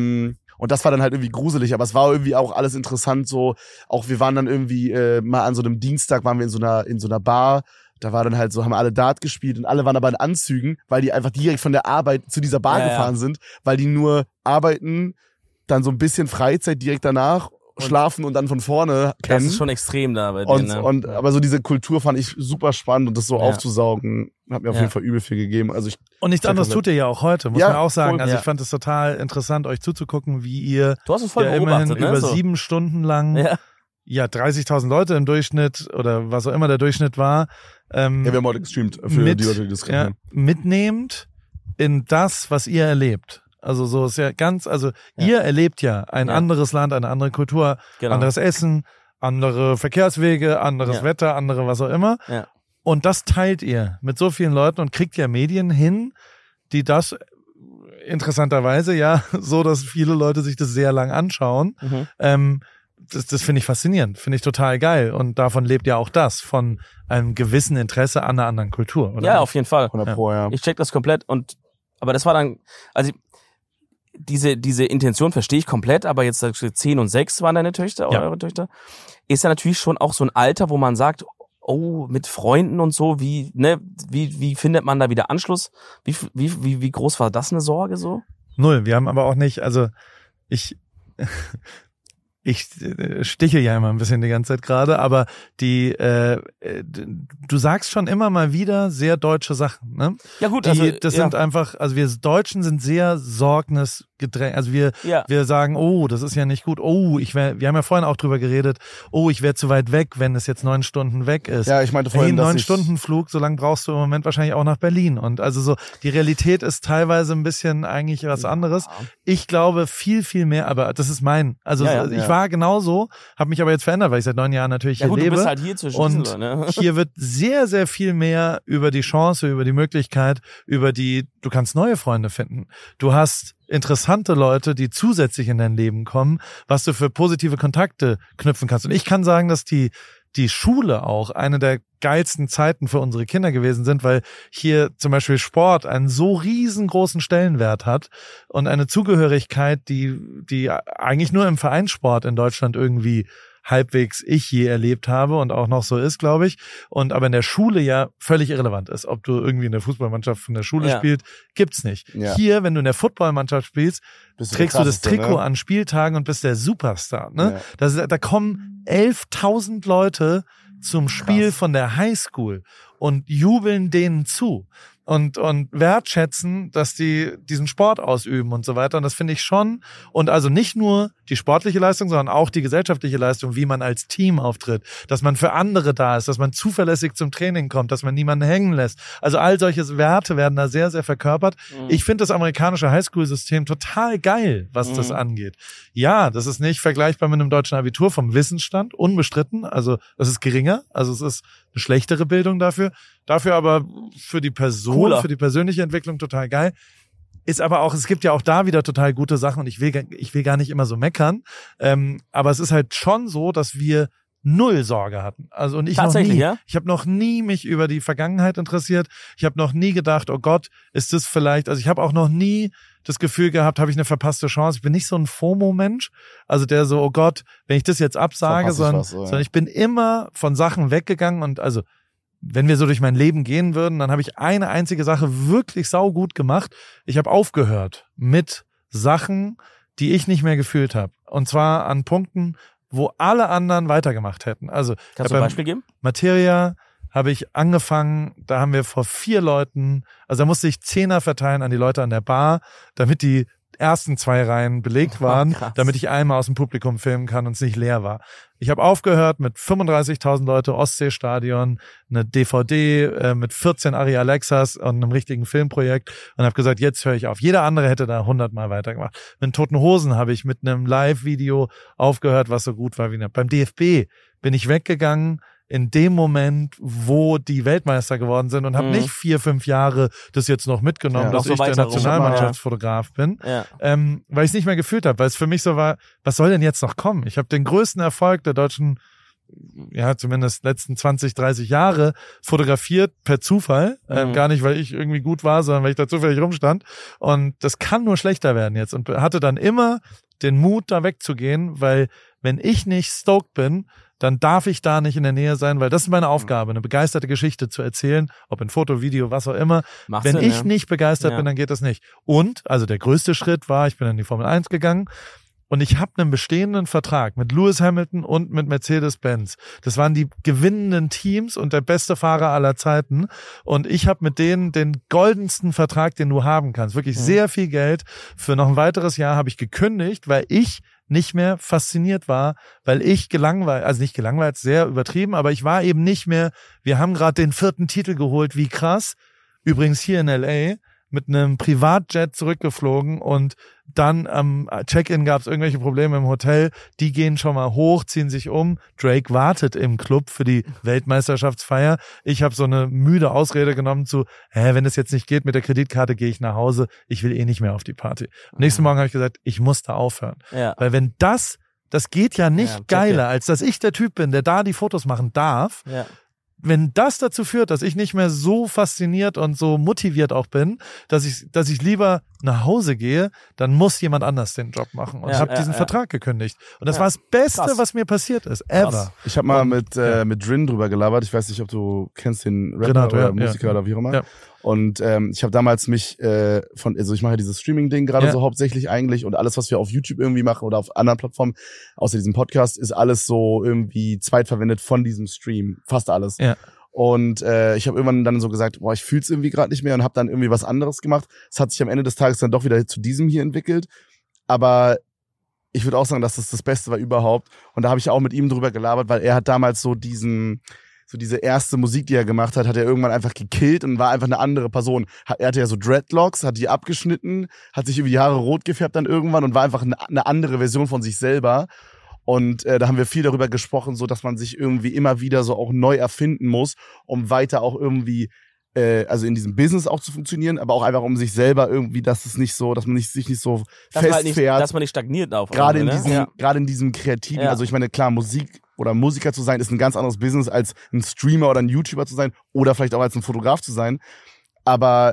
das war dann halt irgendwie gruselig, aber es war irgendwie auch alles interessant, so, auch wir waren dann irgendwie mal an so einem Dienstag, waren wir in so einer Bar, da war dann halt so, haben alle Dart gespielt und alle waren aber in Anzügen, weil die einfach direkt von der Arbeit zu dieser Bar gefahren sind, weil die nur arbeiten, dann so ein bisschen Freizeit direkt danach, schlafen und dann von vorne kennen. Das ist schon extrem da bei denen. Ne? Aber so diese Kultur fand ich super spannend und das so aufzusaugen, hat mir auf jeden Fall übel viel gegeben. Also und nichts anderes tut ihr ja auch heute, muss man auch sagen. Cool. Also ich fand es total interessant, euch zuzugucken, wie ihr du hast es voll immerhin über 7 Stunden lang 30.000 Leute im Durchschnitt oder was auch immer der Durchschnitt war. Wir haben heute gestreamt für die Leute, die das kennen. Mitnehmt in das, was ihr erlebt. Also so ist ja ihr erlebt ja ein anderes Land, eine andere Kultur, anderes Essen, andere Verkehrswege, anderes Wetter, andere was auch immer. Ja. Und das teilt ihr mit so vielen Leuten und kriegt ja Medien hin, die das interessanterweise so, dass viele Leute sich das sehr lang anschauen. Das finde ich faszinierend, finde ich total geil. Und davon lebt ja auch das, von einem gewissen Interesse an einer anderen Kultur, oder? Ja, auf jeden Fall. 100%, ja. Ich check das komplett aber das war dann, also diese Intention verstehe ich komplett, aber jetzt 10 und 6 waren deine Töchter, eure Töchter, ist ja natürlich schon auch so ein Alter, wo man sagt, oh, mit Freunden und so, wie findet man da wieder Anschluss? Wie groß war das eine Sorge so? Null. Wir haben aber auch nicht, also ich stichel ja immer ein bisschen die ganze Zeit gerade, aber du sagst schon immer mal wieder sehr deutsche Sachen, ne? Ja gut, sind einfach, also wir Deutschen sind sehr sorgnisgedrängt, also wir sagen, oh, das ist ja nicht gut, oh, wir haben ja vorhin auch drüber geredet, oh, ich wäre zu weit weg, wenn es jetzt 9 Stunden weg ist. Ja, ich meinte vorhin, 9-Stunden-Flug, so lange brauchst du im Moment wahrscheinlich auch nach Berlin und also so, die Realität ist teilweise ein bisschen eigentlich was anderes. Ich glaube viel, viel mehr, aber das ist ich war genauso, habe mich aber jetzt verändert, weil ich seit 9 Jahren natürlich hier lebe. Du bist halt hier zwischen und hier wird sehr, sehr viel mehr über die Chance, über die Möglichkeit, du kannst neue Freunde finden. Du hast interessante Leute, die zusätzlich in dein Leben kommen, was du für positive Kontakte knüpfen kannst. Und ich kann sagen, dass die Schule auch eine der geilsten Zeiten für unsere Kinder gewesen sind, weil hier zum Beispiel Sport einen so riesengroßen Stellenwert hat und eine Zugehörigkeit, die eigentlich nur im Vereinssport in Deutschland irgendwie halbwegs ich je erlebt habe und auch noch so ist, glaube ich. Und aber in der Schule ja völlig irrelevant ist. Ob du irgendwie in der Fußballmannschaft von der Schule spielst, gibt's nicht. Ja. Hier, wenn du in der Footballmannschaft spielst, trägst du das Trikot an Spieltagen und bist der Superstar. Ne? Ja. Da kommen 11.000 Leute zum Spiel von der Highschool und jubeln denen zu. Und wertschätzen, dass die diesen Sport ausüben und so weiter. Und das finde ich schon. Und also nicht nur die sportliche Leistung, sondern auch die gesellschaftliche Leistung, wie man als Team auftritt, dass man für andere da ist, dass man zuverlässig zum Training kommt, dass man niemanden hängen lässt. Also all solche Werte werden da sehr, sehr verkörpert. Ich finde das amerikanische Highschool-System total geil, was das angeht. Ja, das ist nicht vergleichbar mit einem deutschen Abitur vom Wissensstand, unbestritten. Also das ist geringer. Also es ist eine schlechtere Bildung dafür. Dafür aber für die Person, für die persönliche Entwicklung total geil. Ist aber auch, es gibt ja auch da wieder total gute Sachen und ich will gar nicht immer so meckern. Aber es ist halt schon so, dass wir null Sorge hatten. Also und ich noch nie. Ja? Ich habe noch nie mich über die Vergangenheit interessiert. Ich habe noch nie gedacht, oh Gott, ist das vielleicht, also ich habe auch noch nie das Gefühl gehabt, habe ich eine verpasste Chance. Ich bin nicht so ein FOMO-Mensch, also der so, oh Gott, wenn ich das jetzt absage, sondern ich bin immer von Sachen weggegangen und also wenn wir so durch mein Leben gehen würden, dann habe ich eine einzige Sache wirklich saugut gemacht. Ich habe aufgehört mit Sachen, die ich nicht mehr gefühlt habe. Und zwar an Punkten, wo alle anderen weitergemacht hätten. Also kannst du ein Beispiel geben? Materia habe ich angefangen, da haben wir vor 4 Leuten, also da musste ich 10er verteilen an die Leute an der Bar, damit die ersten 2 Reihen belegt waren, damit ich einmal aus dem Publikum filmen kann und es nicht leer war. Ich habe aufgehört mit 35.000 Leute, Ostseestadion, eine DVD mit 14 Ari Alexas und einem richtigen Filmprojekt und habe gesagt, jetzt höre ich auf. Jeder andere hätte da 100 Mal weitergemacht. Mit Toten Hosen habe ich mit einem Live-Video aufgehört, was so gut war wie beim DFB bin ich weggegangen in dem Moment, wo die Weltmeister geworden sind und habe nicht 4-5 Jahre das jetzt noch mitgenommen, dass ich der Nationalmannschaftsfotograf bin, weil ich es nicht mehr gefühlt habe, weil es für mich so war, was soll denn jetzt noch kommen? Ich habe den größten Erfolg der deutschen, ja zumindest letzten 20, 30 Jahre fotografiert per Zufall, gar nicht, weil ich irgendwie gut war, sondern weil ich da zufällig rumstand und das kann nur schlechter werden jetzt und hatte dann immer den Mut, da wegzugehen, weil wenn ich nicht stoked bin, dann darf ich da nicht in der Nähe sein, weil das ist meine Aufgabe, eine begeisterte Geschichte zu erzählen, ob in Foto, Video, was auch immer. Wenn ich nicht begeistert bin, dann geht das nicht. Und, also der größte Schritt war, ich bin in die Formel 1 gegangen und ich habe einen bestehenden Vertrag mit Lewis Hamilton und mit Mercedes-Benz. Das waren die gewinnenden Teams und der beste Fahrer aller Zeiten. Und ich habe mit denen den goldensten Vertrag, den du haben kannst. Wirklich sehr viel Geld. Für noch ein weiteres Jahr habe ich gekündigt, weil ich nicht mehr fasziniert war, weil ich gelangweilt, also nicht gelangweilt, sehr übertrieben, aber ich war eben nicht mehr, wir haben gerade den 4. Titel geholt, wie krass, übrigens hier in LA, mit einem Privatjet zurückgeflogen und dann am Check-in gab es irgendwelche Probleme im Hotel, die gehen schon mal hoch, ziehen sich um, Drake wartet im Club für die Weltmeisterschaftsfeier, ich habe so eine müde Ausrede genommen zu, wenn es jetzt nicht geht mit der Kreditkarte, gehe ich nach Hause, ich will eh nicht mehr auf die Party. Nächsten Morgen habe ich gesagt, ich muss da aufhören, weil wenn das geht ja nicht geiler, als dass ich der Typ bin, der da die Fotos machen darf. Ja. Wenn das dazu führt, dass ich nicht mehr so fasziniert und so motiviert auch bin, dass ich lieber nach Hause gehe, dann muss jemand anders den Job machen. Und ich habe diesen Vertrag gekündigt. Und das war das Beste, was mir passiert ist. Ever. Krass. Ich habe mal mit Drin drüber gelabert. Ich weiß nicht, ob du kennst den Rapper Renato, oder Musiker oder wie auch immer. Ja. Und ich habe damals mich also ich mache ja dieses Streaming-Ding gerade so hauptsächlich eigentlich und alles, was wir auf YouTube irgendwie machen oder auf anderen Plattformen, außer diesem Podcast, ist alles so irgendwie zweitverwendet von diesem Stream. Fast alles. Ja. Und ich habe irgendwann dann so gesagt, ich fühl's irgendwie gerade nicht mehr und habe dann irgendwie was anderes gemacht. Es hat sich am Ende des Tages dann doch wieder zu diesem hier entwickelt. Aber ich würde auch sagen, dass das Beste war überhaupt. Und da habe ich auch mit ihm drüber gelabert, weil er hat damals so diese erste Musik, die er gemacht hat er irgendwann einfach gekillt und war einfach eine andere Person. Er hatte ja so Dreadlocks, hat die abgeschnitten, hat sich über die Haare rot gefärbt dann irgendwann und war einfach eine andere Version von sich selber. Und da haben wir viel darüber gesprochen, so dass man sich irgendwie immer wieder so auch neu erfinden muss, um weiter auch irgendwie, also in diesem Business auch zu funktionieren, aber auch einfach um sich selber irgendwie, dass man sich nicht so festfährt. Dass man nicht stagniert auf. Gerade in diesem Kreativen, also ich meine, klar, Musik oder Musiker zu sein, ist ein ganz anderes Business als ein Streamer oder ein YouTuber zu sein oder vielleicht auch als ein Fotograf zu sein. Aber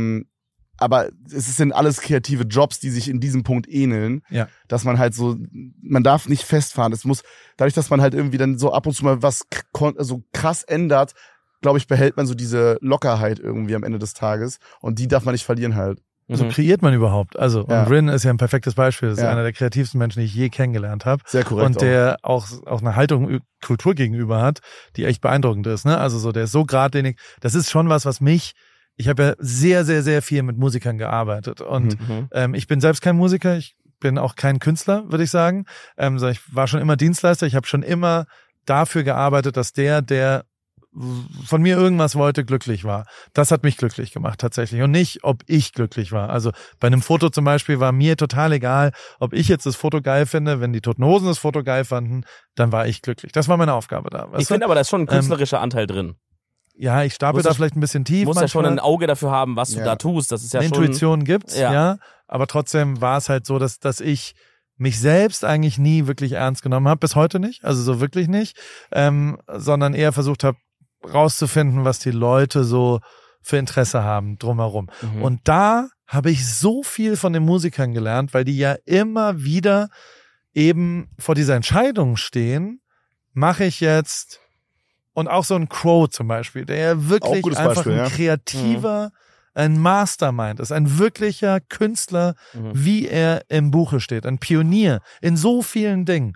es sind alles kreative Jobs, die sich in diesem Punkt ähneln, dass man halt so, man darf nicht festfahren. Es muss, dadurch, dass man halt irgendwie dann so ab und zu mal was so krass ändert, glaube ich, behält man so diese Lockerheit irgendwie am Ende des Tages und die darf man nicht verlieren halt. So kreiert man überhaupt. Also, und Rin ist ja ein perfektes Beispiel. Das ist einer der kreativsten Menschen, die ich je kennengelernt habe. Sehr korrekt. Und der auch eine Haltung Kultur gegenüber hat, die echt beeindruckend ist, ne? Also so, der ist so geradlinig. Das ist schon was mich, ich habe ja sehr, sehr, sehr viel mit Musikern gearbeitet. Und ich bin selbst kein Musiker, ich bin auch kein Künstler, würde ich sagen. Ich war schon immer Dienstleister, ich habe schon immer dafür gearbeitet, dass der von mir irgendwas wollte, glücklich war. Das hat mich glücklich gemacht tatsächlich und nicht, ob ich glücklich war. Also bei einem Foto zum Beispiel war mir total egal, ob ich jetzt das Foto geil finde. Wenn die Toten Hosen das Foto geil fanden, dann war ich glücklich. Das war meine Aufgabe da. Ich finde aber, da ist schon ein künstlerischer Anteil drin. Ja, ich stapel da vielleicht ein bisschen tief. Du musst ja schon ein Auge dafür haben, was du da tust. Das ist ja eine schon... Intuition gibt's, ja. Aber trotzdem war es halt so, dass ich mich selbst eigentlich nie wirklich ernst genommen habe. Bis heute nicht, also so wirklich nicht. Sondern eher versucht habe, rauszufinden, was die Leute so für Interesse haben drumherum. Und da habe ich so viel von den Musikern gelernt, weil die ja immer wieder eben vor dieser Entscheidung stehen, mache ich jetzt, und auch so ein Crow zum Beispiel, der ja wirklich einfach ein kreativer, ein Mastermind ist, ein wirklicher Künstler, wie er im Buche steht, ein Pionier in so vielen Dingen.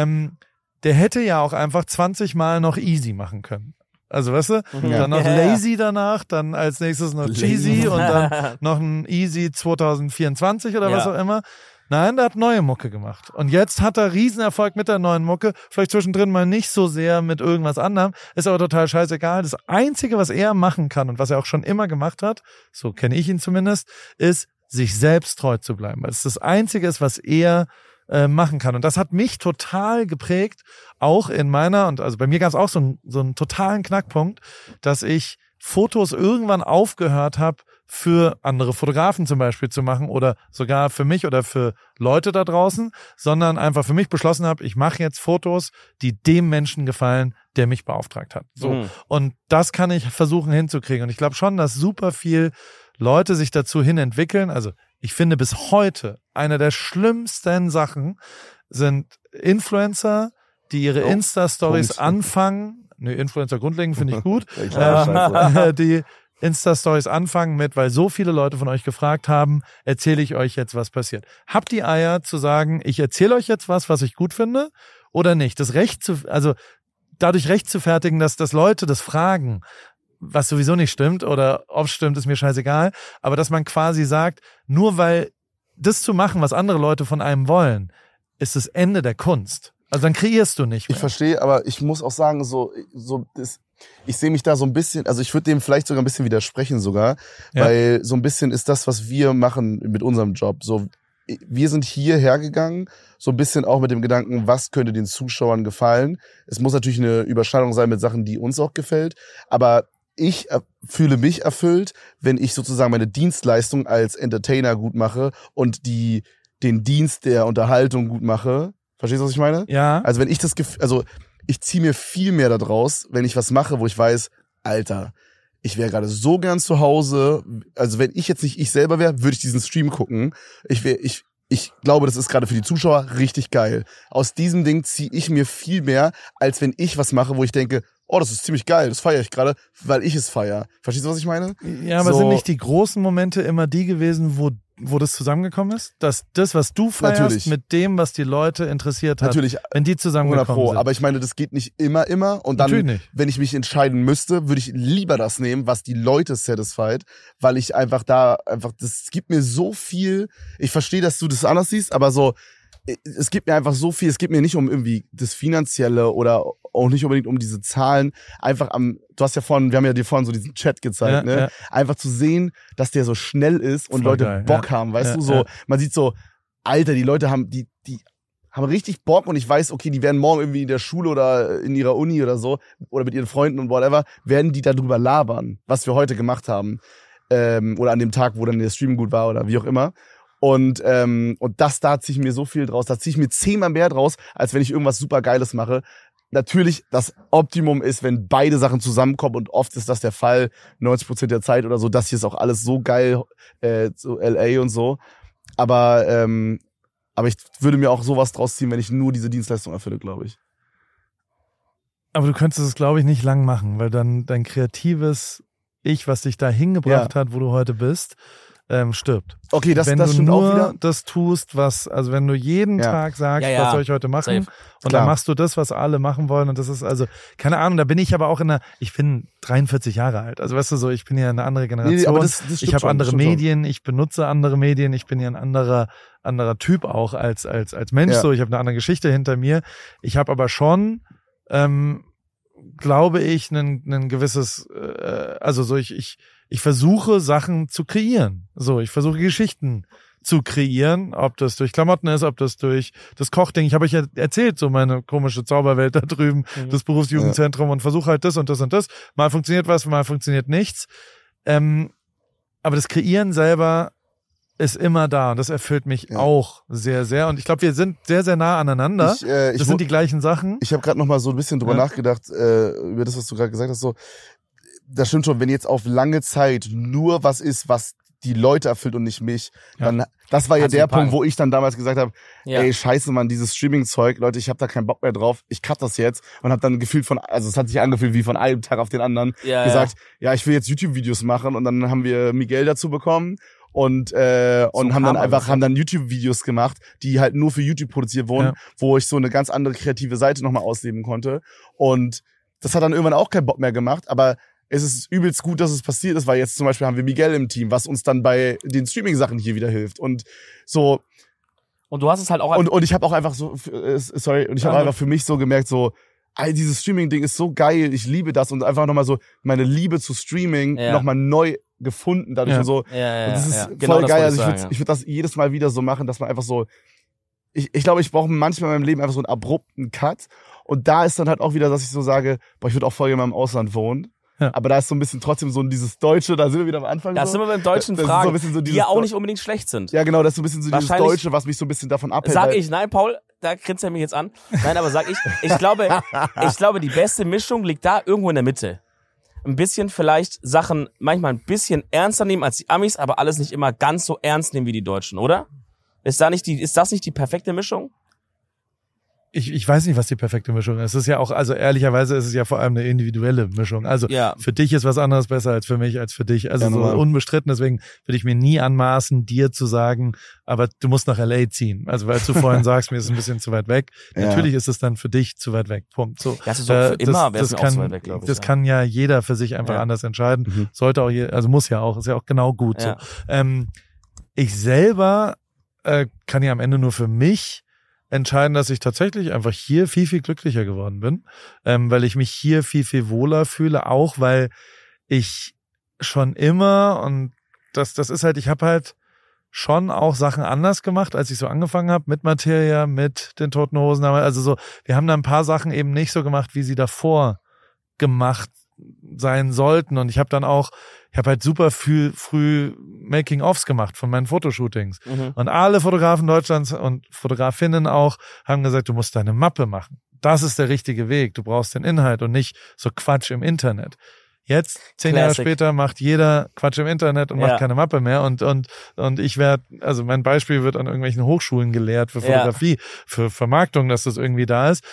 Der hätte ja auch einfach 20 Mal noch Easy machen können. Also, weißt du, dann noch Lazy danach, dann als nächstes noch Cheesy und dann noch ein Easy 2024 oder was auch immer. Nein, der hat neue Mucke gemacht. Und jetzt hat er Riesenerfolg mit der neuen Mucke. Vielleicht zwischendrin mal nicht so sehr mit irgendwas anderem. Ist aber total scheißegal. Das Einzige, was er machen kann und was er auch schon immer gemacht hat, so kenne ich ihn zumindest, ist, sich selbst treu zu bleiben. Weil es das Einzige ist, was er machen kann. Und das hat mich total geprägt, auch in meiner, und also bei mir gab es auch so einen totalen Knackpunkt, dass ich Fotos irgendwann aufgehört habe, für andere Fotografen zum Beispiel zu machen oder sogar für mich oder für Leute da draußen, sondern einfach für mich beschlossen habe, ich mache jetzt Fotos, die dem Menschen gefallen, der mich beauftragt hat. So. Und das kann ich versuchen hinzukriegen. Und ich glaube schon, dass super viel Leute sich dazu hin entwickeln. Also ich finde bis heute eine der schlimmsten Sachen sind Influencer, die ihre Insta-Stories anfangen. Influencer grundlegend finde ich gut. Die Insta-Stories anfangen mit, weil so viele Leute von euch gefragt haben, erzähle ich euch jetzt, was passiert. Habt die Eier zu sagen, ich erzähle euch jetzt was ich gut finde oder nicht? Dadurch recht zu fertigen, dass Leute das fragen, was sowieso nicht stimmt oder ob es stimmt, ist mir scheißegal. Aber dass man quasi sagt, nur weil das zu machen, was andere Leute von einem wollen, ist das Ende der Kunst. Also dann kreierst du nicht mehr. Ich verstehe, aber ich muss auch sagen, ich sehe mich da so ein bisschen, also ich würde dem vielleicht sogar ein bisschen widersprechen sogar, weil so ein bisschen ist das, was wir machen mit unserem Job. So, wir sind hierher gegangen, so ein bisschen auch mit dem Gedanken, was könnte den Zuschauern gefallen. Es muss natürlich eine Überschneidung sein mit Sachen, die uns auch gefällt, aber ich fühle mich erfüllt, wenn ich sozusagen meine Dienstleistung als Entertainer gut mache und den Dienst der Unterhaltung gut mache. Verstehst du, was ich meine? Ja. Also wenn ich das Gefühl, also ich ziehe mir viel mehr da draus, wenn ich was mache, wo ich weiß, Alter, ich wäre gerade so gern zu Hause. Also wenn ich jetzt nicht ich selber wäre, würde ich diesen Stream gucken. Ich glaube, das ist gerade für die Zuschauer richtig geil. Aus diesem Ding ziehe ich mir viel mehr, als wenn ich was mache, wo ich denke, oh, das ist ziemlich geil, das feiere ich gerade, weil ich es feiere. Verstehst du, was ich meine? Ja, aber sind nicht die großen Momente immer die gewesen, wo das zusammengekommen ist? Dass das, was du feierst, natürlich, mit dem, was die Leute interessiert hat, natürlich, wenn die zusammengekommen sind. Aber ich meine, das geht nicht immer. Und dann, wenn ich mich entscheiden müsste, würde ich lieber das nehmen, was die Leute satisfied, weil ich das gibt mir so viel. Ich verstehe, dass du das anders siehst, aber so, es gibt mir einfach so viel, es geht mir nicht um irgendwie das Finanzielle oder auch nicht unbedingt um diese Zahlen, einfach wir haben ja dir vorhin so diesen Chat gezeigt, ne? Ja. Einfach zu sehen, dass der so schnell ist und voll Leute geil, Bock haben, weißt du, so, man sieht so, Alter, die Leute haben richtig Bock und ich weiß, okay, die werden morgen irgendwie in der Schule oder in ihrer Uni oder so oder mit ihren Freunden und whatever, werden die darüber labern, was wir heute gemacht haben, oder an dem Tag, wo dann der Stream gut war oder wie auch immer. Und da ziehe ich mir so viel draus. Da ziehe ich mir 10-mal mehr draus, als wenn ich irgendwas super Geiles mache. Natürlich, das Optimum ist, wenn beide Sachen zusammenkommen und oft ist das der Fall, 90% der Zeit oder so. Das hier ist auch alles so geil, so LA und so. Aber ich würde mir auch sowas draus ziehen, wenn ich nur diese Dienstleistung erfülle, glaube ich. Aber du könntest es, glaube ich, nicht lang machen, weil dann dein kreatives Ich, was dich da hingebracht hat, wo du heute bist, stirbt. Okay, das stimmt auch wieder. Wenn du nur das tust, also wenn du jeden Tag sagst, was soll ich heute machen? Safe. Und dann machst du das, was alle machen wollen und das ist also, keine Ahnung, da bin ich aber auch ich bin 43 Jahre alt, also weißt du so, ich bin ja eine andere Generation, nee, aber das ich habe andere Medien, ich benutze andere Medien, ich bin ja ein anderer Typ auch als Mensch, so, ich habe eine andere Geschichte hinter mir, ich habe aber schon, glaube ich, ein gewisses, ich versuche Sachen zu kreieren. So, ich versuche Geschichten zu kreieren, ob das durch Klamotten ist, ob das durch das Kochding. Ich habe euch ja erzählt, so meine komische Zauberwelt da drüben, das Berufsjugendzentrum und versuche halt das und das und das. Mal funktioniert was, mal funktioniert nichts. Aber das Kreieren selber ist immer da und das erfüllt mich auch sehr, sehr. Und ich glaube, wir sind sehr, sehr nah aneinander. Das sind die gleichen Sachen. Ich habe gerade noch mal so ein bisschen drüber nachgedacht, über das, was du gerade gesagt hast. So, das stimmt schon, wenn jetzt auf lange Zeit nur was ist, was die Leute erfüllt und nicht mich, dann, das war ja der Punkt, wo ich dann damals gesagt habe, ey, scheiße, Mann, dieses Streaming-Zeug, Leute, ich habe da keinen Bock mehr drauf, ich cut das jetzt und habe dann gefühlt es hat sich angefühlt wie von einem Tag auf den anderen, gesagt, ich will jetzt YouTube-Videos machen und dann haben wir Miguel dazu bekommen und haben dann YouTube-Videos gemacht, die halt nur für YouTube produziert wurden, wo ich so eine ganz andere kreative Seite nochmal ausleben konnte und das hat dann irgendwann auch keinen Bock mehr gemacht, aber es ist übelst gut, dass es passiert ist, weil jetzt zum Beispiel haben wir Miguel im Team, was uns dann bei den Streaming-Sachen hier wieder hilft und so. Und du hast es halt auch... Und ich habe auch einfach so, einfach für mich so gemerkt, so, dieses Streaming-Ding ist so geil, ich liebe das und einfach nochmal so meine Liebe zu Streaming nochmal neu gefunden dadurch und so. Und das ist voll genau geil, also ich würde das jedes Mal wieder so machen, dass man einfach so, ich glaube, ich brauche manchmal in meinem Leben einfach so einen abrupten Cut und da ist dann halt auch wieder, dass ich so sage, boah, ich würde auch voll gerne mal im Ausland wohnen. Ja. Aber da ist so ein bisschen trotzdem so dieses Deutsche, da sind wir wieder am Anfang. Da sind wir beim deutschen Fragen, so die ja auch nicht unbedingt schlecht sind. Ja, genau, das ist so ein bisschen so dieses Deutsche, was mich so ein bisschen davon abhält. Nein, Paul, da grinst er mich jetzt an. Nein, aber ich glaube, die beste Mischung liegt da irgendwo in der Mitte. Ein bisschen vielleicht Sachen manchmal ein bisschen ernster nehmen als die Amis, aber alles nicht immer ganz so ernst nehmen wie die Deutschen, oder? Ist das nicht die perfekte Mischung? Ich weiß nicht, was die perfekte Mischung ist. Es ist ja auch, also ehrlicherweise ist es ja vor allem eine individuelle Mischung. Also für dich ist was anderes besser als für mich, als für dich. Also so unbestritten, deswegen würde ich mir nie anmaßen, dir zu sagen, aber du musst nach LA ziehen. Also weil du vorhin sagst, mir ist es ein bisschen zu weit weg. Ja. Natürlich ist es dann für dich zu weit weg. Punkt. So. Ja, das für immer wäre es auch zu weit weg, glaube ich. Das kann ja jeder für sich einfach anders entscheiden. Mhm. Sollte auch, also muss ja auch, ist ja auch genau gut so. Ich selber kann ja am Ende nur für mich entscheiden, dass ich tatsächlich einfach hier viel, viel glücklicher geworden bin, weil ich mich hier viel, viel wohler fühle, auch weil ich schon immer, und das ist halt, ich habe halt schon auch Sachen anders gemacht, als ich so angefangen habe, mit Materia, mit den Toten Hosen. Also so, wir haben da ein paar Sachen eben nicht so gemacht, wie sie davor gemacht sein sollten. Und ich habe halt super früh Making-ofs gemacht von meinen Fotoshootings. Und alle Fotografen Deutschlands und Fotografinnen auch haben gesagt, du musst deine Mappe machen. Das ist der richtige Weg. Du brauchst den Inhalt und nicht so Quatsch im Internet. Jetzt, 10 Jahre später, macht jeder Quatsch im Internet und macht keine Mappe mehr. Und ich also mein Beispiel wird an irgendwelchen Hochschulen gelehrt für Fotografie, für Vermarktung, dass das irgendwie da ist.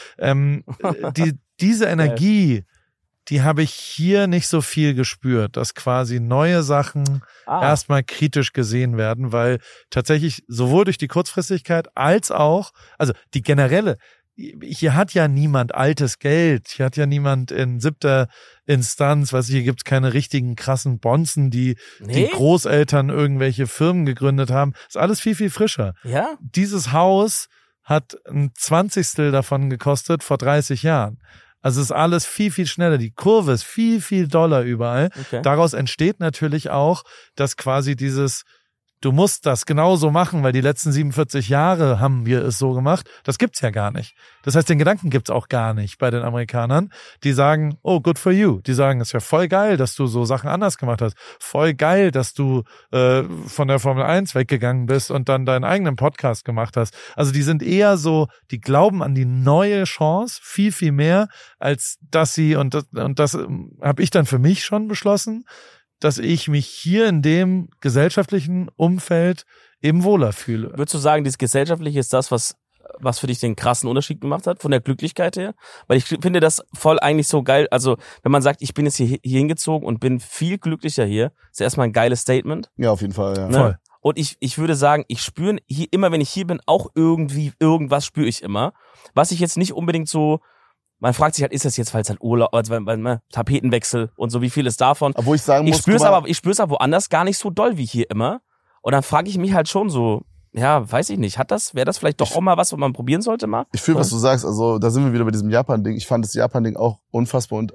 Diese Energie, die habe ich hier nicht so viel gespürt, dass quasi neue Sachen erstmal kritisch gesehen werden, weil tatsächlich sowohl durch die Kurzfristigkeit als auch, also die generelle, hier hat ja niemand altes Geld, hier hat ja niemand in 7. Instanz, hier gibt's keine richtigen krassen Bonzen, die Großeltern irgendwelche Firmen gegründet haben. Ist alles viel, viel frischer. Ja. Dieses Haus hat ein 20. davon gekostet vor 30 Jahren. Also ist alles viel, viel schneller. Die Kurve ist viel, viel doller überall. Okay. Daraus entsteht natürlich auch, dass quasi du musst das genauso machen, weil die letzten 47 Jahre haben wir es so gemacht. Das gibt's ja gar nicht. Das heißt, den Gedanken gibt's auch gar nicht bei den Amerikanern. Die sagen, oh, good for you. Die sagen, es ist ja voll geil, dass du so Sachen anders gemacht hast. Voll geil, dass du von der Formel 1 weggegangen bist und dann deinen eigenen Podcast gemacht hast. Also die sind eher so, die glauben an die neue Chance viel, viel mehr, als dass sie, und das habe ich dann für mich schon beschlossen, dass ich mich hier in dem gesellschaftlichen Umfeld eben wohler fühle. Würdest du sagen, dieses Gesellschaftliche ist das, was für dich den krassen Unterschied gemacht hat, von der Glücklichkeit her? Weil ich finde das voll eigentlich so geil, also wenn man sagt, ich bin jetzt hier hingezogen und bin viel glücklicher hier, ist erstmal ein geiles Statement. Ja, auf jeden Fall, ja. Ne? Voll. Und ich würde sagen, ich spüre hier immer, wenn ich hier bin, auch irgendwas spüre ich immer, was ich jetzt nicht unbedingt so. Man fragt sich halt, ist das jetzt, weil es halt Urlaub, weil Tapetenwechsel und so, wie viel ist davon? Obwohl ich sagen muss, ich spür's aber woanders gar nicht so doll wie hier immer. Und dann frage ich mich halt schon so, ja, weiß ich nicht, wäre das vielleicht doch auch mal was man probieren sollte mal? Ich fühle, was du sagst, also da sind wir wieder bei diesem Japan-Ding. Ich fand das Japan-Ding auch unfassbar und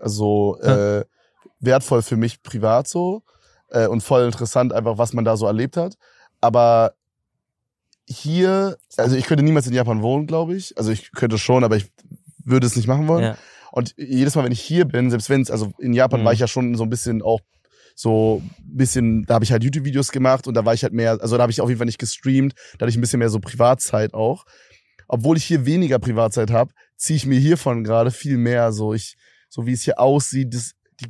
wertvoll für mich privat so und voll interessant einfach, was man da so erlebt hat. Aber hier, also ich könnte niemals in Japan wohnen, glaube ich. Also ich könnte schon, aber ich würde es nicht machen wollen. Ja. Und jedes Mal, wenn ich hier bin, selbst wenn es, also in Japan war ich ja schon so ein bisschen auch so ein bisschen, da habe ich halt YouTube-Videos gemacht und da war ich halt mehr, also da habe ich auf jeden Fall nicht gestreamt, da hatte ich ein bisschen mehr so Privatzeit auch. Obwohl ich hier weniger Privatzeit habe, ziehe ich mir hiervon gerade viel mehr, so wie es hier aussieht, das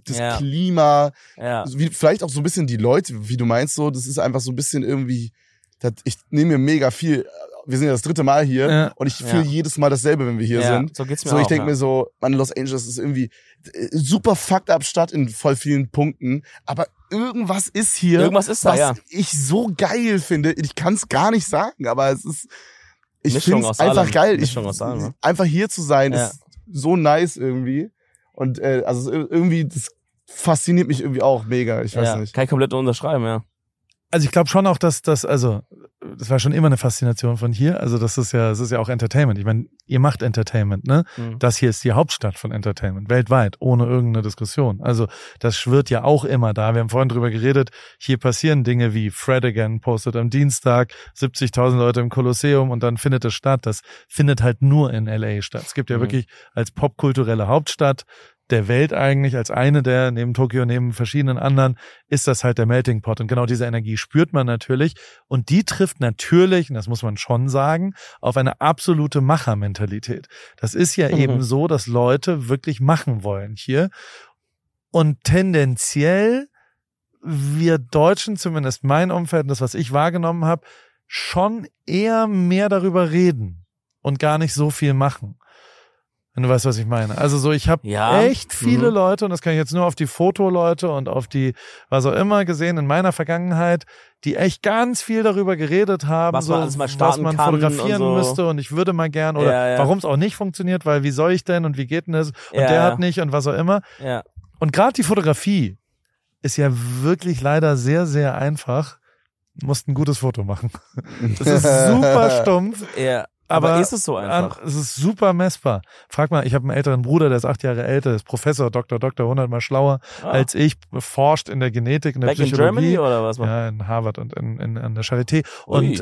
Klima, wie, vielleicht auch so ein bisschen die Leute, wie du meinst, so, das ist einfach so ein bisschen irgendwie, ich nehme mir mega viel. Wir sind ja das 3. Mal hier und ich fühle jedes Mal dasselbe, wenn wir hier sind. So geht's mir so, ich auch, denke mir so, man, Los Angeles ist irgendwie super fucked up Stadt in voll vielen Punkten, aber irgendwas ist hier, was ich so geil finde. Ich kann es gar nicht sagen, aber es ist, ich finde es einfach geil. Einfach hier zu sein, ist so nice irgendwie. Und also irgendwie, das fasziniert mich irgendwie auch mega. Ich weiß nicht. Kann ich komplett unterschreiben, ja. Also ich glaube schon auch, dass das war schon immer eine Faszination von hier. Also das ist ja auch Entertainment. Ich meine, ihr macht Entertainment, ne? Das hier ist die Hauptstadt von Entertainment, weltweit, ohne irgendeine Diskussion. Also das schwirrt ja auch immer da. Wir haben vorhin drüber geredet, hier passieren Dinge wie Fred Again postet am Dienstag 70.000 Leute im Kolosseum und dann findet es statt. Das findet halt nur in LA statt. Es gibt ja wirklich als popkulturelle Hauptstadt der Welt eigentlich, als eine der, neben Tokio, neben verschiedenen anderen, ist das halt der Melting Pot. Und genau diese Energie spürt man natürlich. Und die trifft natürlich, und das muss man schon sagen, auf eine absolute Machermentalität. Das ist ja eben so, dass Leute wirklich machen wollen hier. Und tendenziell wir Deutschen, zumindest mein Umfeld und das, was ich wahrgenommen habe, schon eher mehr darüber reden und gar nicht so viel machen. Wenn du weißt, was ich meine. Also so, ich habe echt viele Leute, und das kann ich jetzt nur auf die Fotoleute und auf die, was auch immer gesehen in meiner Vergangenheit, die echt ganz viel darüber geredet haben, was man, so, was man fotografieren und so. müsste und ich würde mal gern oder warum es auch nicht funktioniert, weil wie soll ich denn und wie geht denn das und der hat nicht und was auch immer. Ja. Und gerade die Fotografie ist ja wirklich leider sehr, sehr einfach. Du musst ein gutes Foto machen. Das ist super stumpf. Ja. Aber ist es so einfach? Es ist super messbar. Frag mal, ich habe einen älteren Bruder, der ist 8 Jahre älter, ist Professor, Doktor, 100-mal schlauer als ich, forscht in der Genetik, in der Psychologie. In Germany oder was? Ja, in Harvard und an der Charité. Und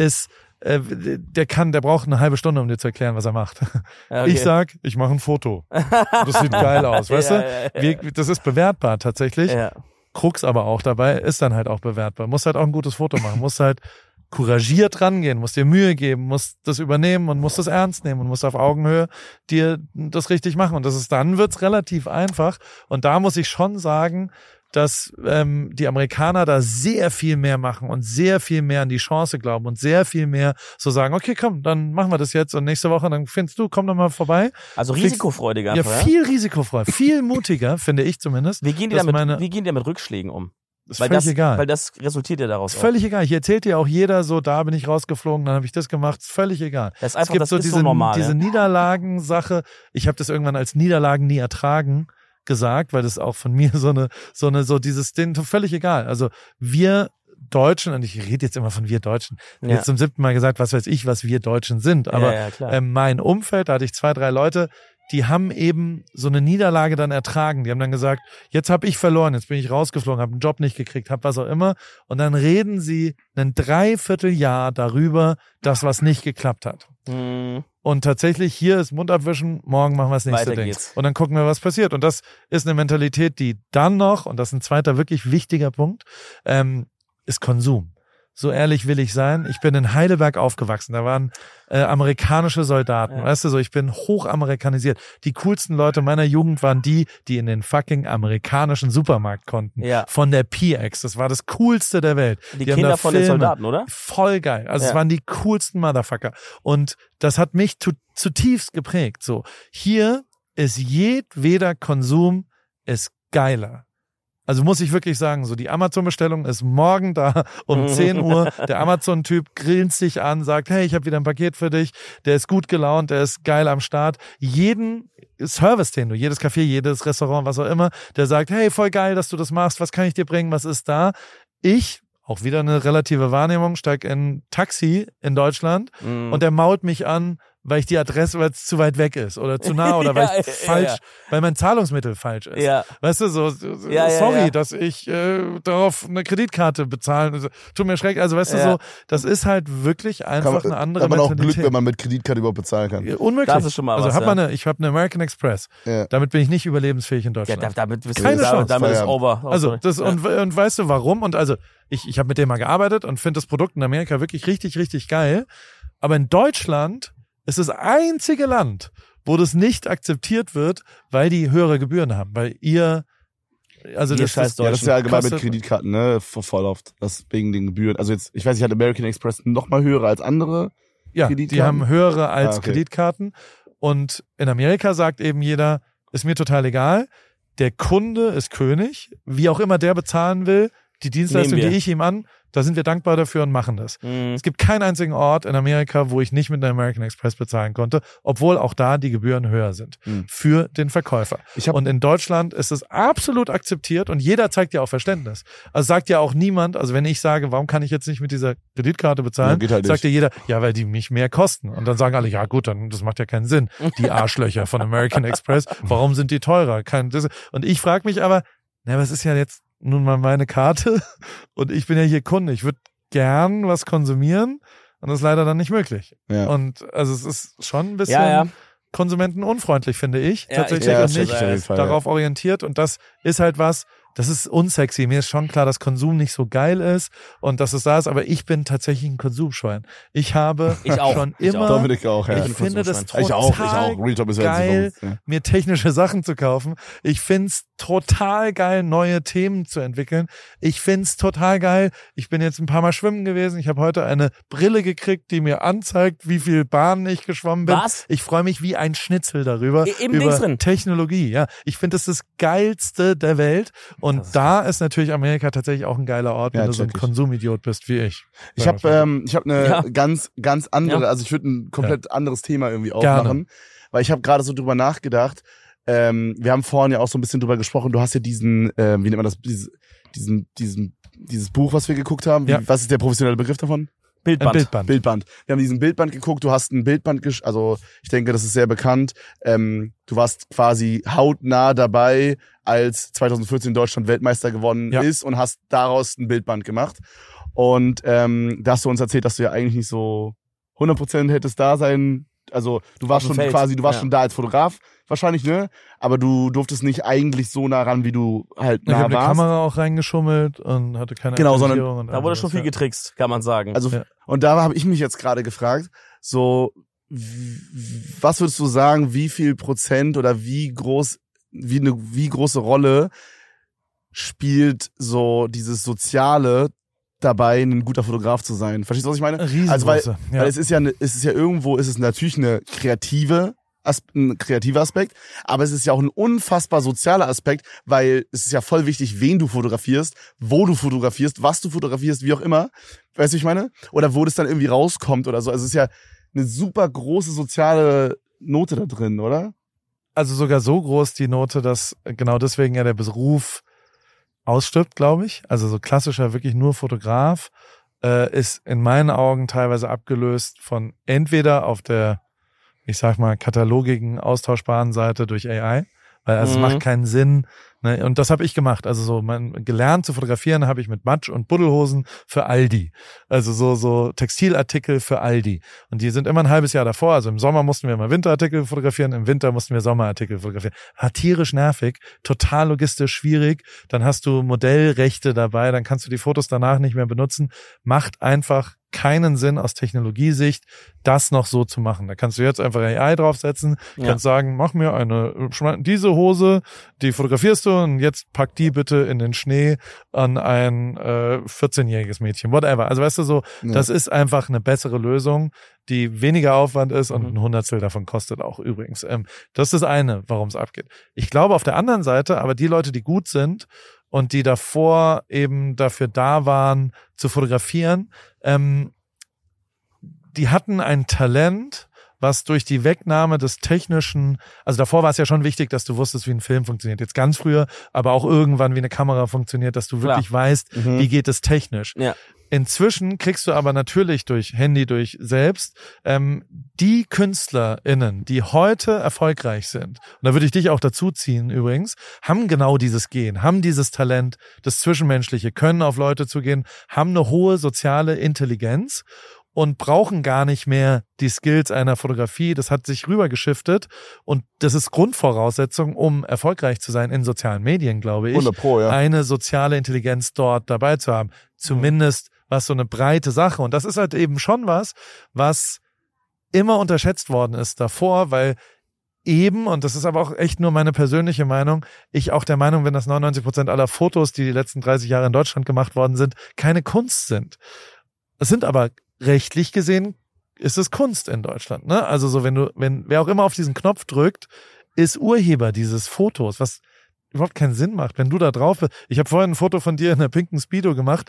der braucht eine halbe Stunde, um dir zu erklären, was er macht. Okay. Ich sag, ich mache ein Foto. Das sieht geil aus, weißt du? Das ist bewertbar tatsächlich. Ja. Krux aber auch dabei, ist dann halt auch bewertbar. Muss halt auch ein gutes Foto machen, muss halt couragiert rangehen, muss dir Mühe geben, muss das übernehmen und muss das ernst nehmen und muss auf Augenhöhe dir das richtig machen. Und dann wird's relativ einfach. Und da muss ich schon sagen, dass die Amerikaner da sehr viel mehr machen und sehr viel mehr an die Chance glauben und sehr viel mehr so sagen, okay, komm, dann machen wir das jetzt und nächste Woche, dann findest du, komm doch mal vorbei. Also risikofreudiger. Ja, viel risikofreudiger, viel mutiger, finde ich zumindest. Wie gehen die mit Rückschlägen um? Ist völlig egal. Weil das resultiert ja daraus. Ist völlig egal. Hier erzählt dir auch jeder so, da bin ich rausgeflogen, dann habe ich das gemacht. Ist völlig egal. Das ist einfach, es gibt diese Niederlagensache. Ich habe das irgendwann als Niederlagen nie ertragen gesagt, weil das auch von mir so dieses Ding, völlig egal. Also wir Deutschen, und ich rede jetzt immer von wir Deutschen, jetzt zum 7. Mal gesagt, was weiß ich, was wir Deutschen sind, aber mein Umfeld, da hatte ich 2, 3 Leute, die haben eben so eine Niederlage dann ertragen. Die haben dann gesagt, jetzt habe ich verloren, jetzt bin ich rausgeflogen, habe einen Job nicht gekriegt, habe was auch immer. Und dann reden sie ein Dreivierteljahr darüber, dass was nicht geklappt hat. Mhm. Und tatsächlich, hier ist Mund abwischen, morgen machen wir das nächste Ding. Und dann gucken wir, was passiert. Und das ist eine Mentalität, die dann noch, und das ist ein zweiter wirklich wichtiger Punkt, ist Konsum. So ehrlich will ich sein. Ich bin in Heidelberg aufgewachsen. Da waren amerikanische Soldaten. Ja. Weißt du so, ich bin hochamerikanisiert. Die coolsten Leute meiner Jugend waren die in den fucking amerikanischen Supermarkt konnten. Ja. Von der PX. Das war das Coolste der Welt. Die Kinder von den Soldaten, oder? Voll geil. Also es waren die coolsten Motherfucker. Und das hat mich zutiefst geprägt. So, hier ist jedweder Konsum ist geiler. Also muss ich wirklich sagen, so die Amazon-Bestellung ist morgen da um 10 Uhr. Der Amazon-Typ grinst sich an, sagt, hey, ich habe wieder ein Paket für dich. Der ist gut gelaunt, der ist geil am Start. Jeden Service, jedes Café, jedes Restaurant, was auch immer, der sagt, hey, voll geil, dass du das machst. Was kann ich dir bringen? Was ist da? Auch wieder eine relative Wahrnehmung, steig in Taxi in Deutschland und der mault mich an, weil ich die Adresse, weil es zu weit weg ist oder zu nah oder weil ich weil mein Zahlungsmittel falsch ist. Ja. Weißt du, sorry, dass ich darauf eine Kreditkarte bezahlen. Tut mir schrecklich. Also weißt du so, das ist halt wirklich einfach eine andere Mentalität. Hat man auch Glück, wenn man mit Kreditkarte überhaupt bezahlen kann. Unmöglich. Das ist schon mal was, ich habe eine American Express. Ja. Damit bin ich nicht überlebensfähig in Deutschland. Ja, damit bist keine Chance. Damit ist over. Also das und weißt du warum? Und also ich habe mit dem mal gearbeitet und finde das Produkt in Amerika wirklich richtig, richtig geil. Aber in Deutschland ist das einzige Land, wo das nicht akzeptiert wird, weil die höhere Gebühren haben. Weil das ist ja allgemein mit Kreditkarten, ne, voll oft. Das wegen den Gebühren. Also jetzt, ich weiß nicht, hat American Express noch mal höhere als andere Kreditkarten? Die haben höhere als Kreditkarten. Und in Amerika sagt eben jeder, ist mir total egal. Der Kunde ist König. Wie auch immer der bezahlen will, die Dienstleistung, die ich ihm da sind wir dankbar dafür und machen das. Es gibt keinen einzigen Ort in Amerika, wo ich nicht mit der American Express bezahlen konnte, obwohl auch da die Gebühren höher sind für den Verkäufer. Und in Deutschland ist es absolut akzeptiert und jeder zeigt ja auch Verständnis. Also sagt ja auch niemand, also wenn ich sage, warum kann ich jetzt nicht mit dieser Kreditkarte bezahlen, sagt ja jeder, ja, weil die mich mehr kosten. Und dann sagen alle, ja gut, dann das macht ja keinen Sinn. Die Arschlöcher von American Express, warum sind die teurer? Und ich frage mich aber, was ist ja jetzt nun mal meine Karte und ich bin ja hier Kunde. Ich würde gern was konsumieren und das ist leider dann nicht möglich. Ja. Und also es ist schon ein bisschen konsumentenunfreundlich, finde ich. Tatsächlich und nicht darauf orientiert. Und das ist halt was, das ist unsexy. Mir ist schon klar, dass Konsum nicht so geil ist und dass es da ist, aber ich bin tatsächlich ein Konsumschwein. Ich habe schon immer, Dominik auch, ich finde das total geil, mir technische Sachen zu kaufen. Ich finde es total geil, neue Themen zu entwickeln. Ich finde es total geil. Ich bin jetzt ein paar Mal schwimmen gewesen. Ich habe heute eine Brille gekriegt, die mir anzeigt, wie viel Bahnen ich geschwommen bin. Was? Ich freue mich wie ein Schnitzel darüber. Über Technologie. Ja, ich finde das Geilste der Welt. Und da ist natürlich Amerika tatsächlich auch ein geiler Ort, wenn du so ein Konsumidiot bist wie ich. Ich habe eine ganz andere, also ich würde ein komplett anderes Thema irgendwie aufmachen, weil ich habe gerade so drüber nachgedacht. Wir haben vorhin ja auch so ein bisschen drüber gesprochen. Du hast ja diesen, wie nennt man das, dieses Buch, was wir geguckt haben. Was ist der professionelle Begriff davon? Bildband. Wir haben diesen Bildband geguckt, du hast ein Bildband, also ich denke, das ist sehr bekannt. Du warst quasi hautnah dabei, als 2014 Deutschland Weltmeister geworden ist und hast daraus ein Bildband gemacht. Und da hast du uns erzählt, dass du ja eigentlich nicht so 100% hättest da sein. Also du warst schon quasi, schon da als Fotograf wahrscheinlich, ne? Aber du durftest nicht eigentlich so nah ran, wie du halt nah warst. Ich habe die Kamera auch reingeschummelt und hatte keine Aktivierung. Sondern da wurde schon viel getrickst, kann man sagen. Also und da habe ich mich jetzt gerade gefragt, so was würdest du sagen, wie viel Prozent oder wie große Rolle spielt so dieses Soziale dabei, ein guter Fotograf zu sein? Verstehst du, was ich meine? Also weil es ist ja irgendwo ist es natürlich ein kreativer Aspekt, aber es ist ja auch ein unfassbar sozialer Aspekt, weil es ist ja voll wichtig, wen du fotografierst, wo du fotografierst, was du fotografierst, wie auch immer. Weißt du, wie ich meine? Oder wo das dann irgendwie rauskommt oder so. Also es ist ja eine super große soziale Note da drin, oder? Also sogar so groß die Note, dass genau deswegen ja der Beruf ausstirbt, glaube ich. Also so klassischer, wirklich nur Fotograf ist in meinen Augen teilweise abgelöst von entweder auf der, ich sag mal, katalogigen, austauschbaren Seite durch AI, weil also es macht keinen Sinn. Ne? Und das habe ich gemacht. Also so gelernt zu fotografieren habe ich mit Matsch und Buddelhosen für Aldi. Also so Textilartikel für Aldi. Und die sind immer ein halbes Jahr davor. Also im Sommer mussten wir mal Winterartikel fotografieren, im Winter mussten wir Sommerartikel fotografieren. War tierisch nervig, total logistisch schwierig. Dann hast du Modellrechte dabei, dann kannst du die Fotos danach nicht mehr benutzen. Macht einfach keinen Sinn aus Technologiesicht, das noch so zu machen. Da kannst du jetzt einfach AI draufsetzen, kannst sagen, mach mir diese Hose, die fotografierst du und jetzt pack die bitte in den Schnee an ein 14-jähriges Mädchen, whatever. Also weißt du so, das ist einfach eine bessere Lösung, die weniger Aufwand ist und ein Hundertstel davon kostet auch übrigens. Das ist das eine, warum es abgeht. Ich glaube auf der anderen Seite, aber die Leute, die gut sind und die davor eben dafür da waren, zu fotografieren, die hatten ein Talent, was durch die Wegnahme des technischen, also davor war es ja schon wichtig, dass du wusstest, wie ein Film funktioniert. Jetzt ganz früher, aber auch irgendwann, wie eine Kamera funktioniert, dass du wirklich weißt, wie geht es technisch. Ja. Inzwischen kriegst du aber natürlich durch Handy, durch selbst, die KünstlerInnen, die heute erfolgreich sind, und da würde ich dich auch dazu ziehen übrigens, haben genau dieses Gen, haben dieses Talent, das Zwischenmenschliche, können auf Leute zugehen, haben eine hohe soziale Intelligenz und brauchen gar nicht mehr die Skills einer Fotografie. Das hat sich rübergeschiftet und das ist Grundvoraussetzung, um erfolgreich zu sein in sozialen Medien, glaube ich. 100%, ja. Eine soziale Intelligenz dort dabei zu haben. Zumindest was so eine breite Sache. Und das ist halt eben schon was immer unterschätzt worden ist davor, weil eben, und das ist aber auch echt nur meine persönliche Meinung, ich auch der Meinung bin, dass 99% aller Fotos, die letzten 30 Jahre in Deutschland gemacht worden sind, keine Kunst sind. Es sind aber rechtlich gesehen, ist es Kunst in Deutschland, ne? Also so, wenn wer auch immer auf diesen Knopf drückt, ist Urheber dieses Fotos, was überhaupt keinen Sinn macht. Wenn du da drauf bist, ich habe vorhin ein Foto von dir in einer pinken Speedo gemacht,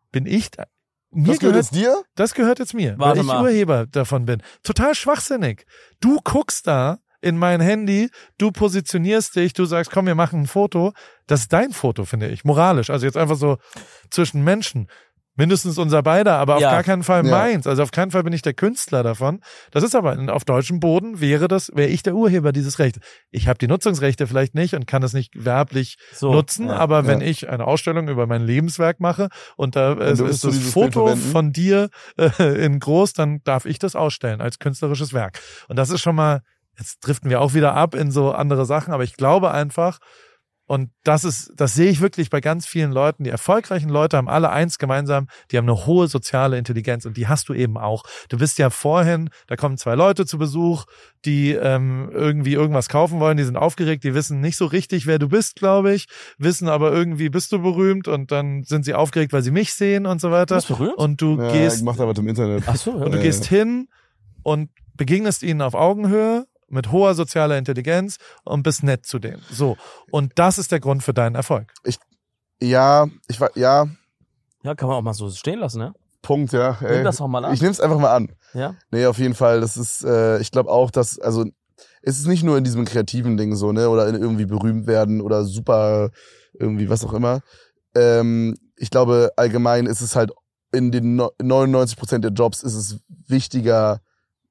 das gehört jetzt dir? Das gehört jetzt mir, weil ich Urheber davon bin. Total schwachsinnig. Du guckst da in mein Handy, du positionierst dich, du sagst, komm, wir machen ein Foto. Das ist dein Foto, finde ich, moralisch. Also jetzt einfach so zwischen Menschen. Mindestens unser beider, aber auf gar keinen Fall meins. Also auf keinen Fall bin ich der Künstler davon. Das ist aber auf deutschem Boden wäre ich der Urheber dieses Rechts. Ich habe die Nutzungsrechte vielleicht nicht und kann es nicht werblich nutzen, aber wenn ich eine Ausstellung über mein Lebenswerk mache und da ist das Foto von dir in groß, dann darf ich das ausstellen als künstlerisches Werk. Und das ist schon mal, jetzt driften wir auch wieder ab in so andere Sachen, aber ich glaube einfach, und das sehe ich wirklich bei ganz vielen Leuten. Die erfolgreichen Leute haben alle eins gemeinsam, die haben eine hohe soziale Intelligenz und die hast du eben auch. Du bist ja vorhin, da kommen 2 Leute zu Besuch, die irgendwie irgendwas kaufen wollen, die sind aufgeregt, die wissen nicht so richtig, wer du bist, glaube ich, wissen aber irgendwie, bist du berühmt und dann sind sie aufgeregt, weil sie mich sehen und so weiter. Du bist berühmt? Und du gehst... Ich mach da was im Internet. Ach so, und du gehst hin und begegnest ihnen auf Augenhöhe, mit hoher sozialer Intelligenz und bist nett zu denen. So. Und das ist der Grund für deinen Erfolg. Ja, kann man auch mal so stehen lassen, ne? Punkt, ja. Nimm das auch mal an. Ich nehm's einfach mal an. Ja? Nee, auf jeden Fall. Das ist, ich glaube auch, dass, also, es ist nicht nur in diesem kreativen Ding so, ne, oder in irgendwie berühmt werden oder super irgendwie was auch immer. Ich glaube, allgemein ist es halt in den 99% der Jobs ist es wichtiger,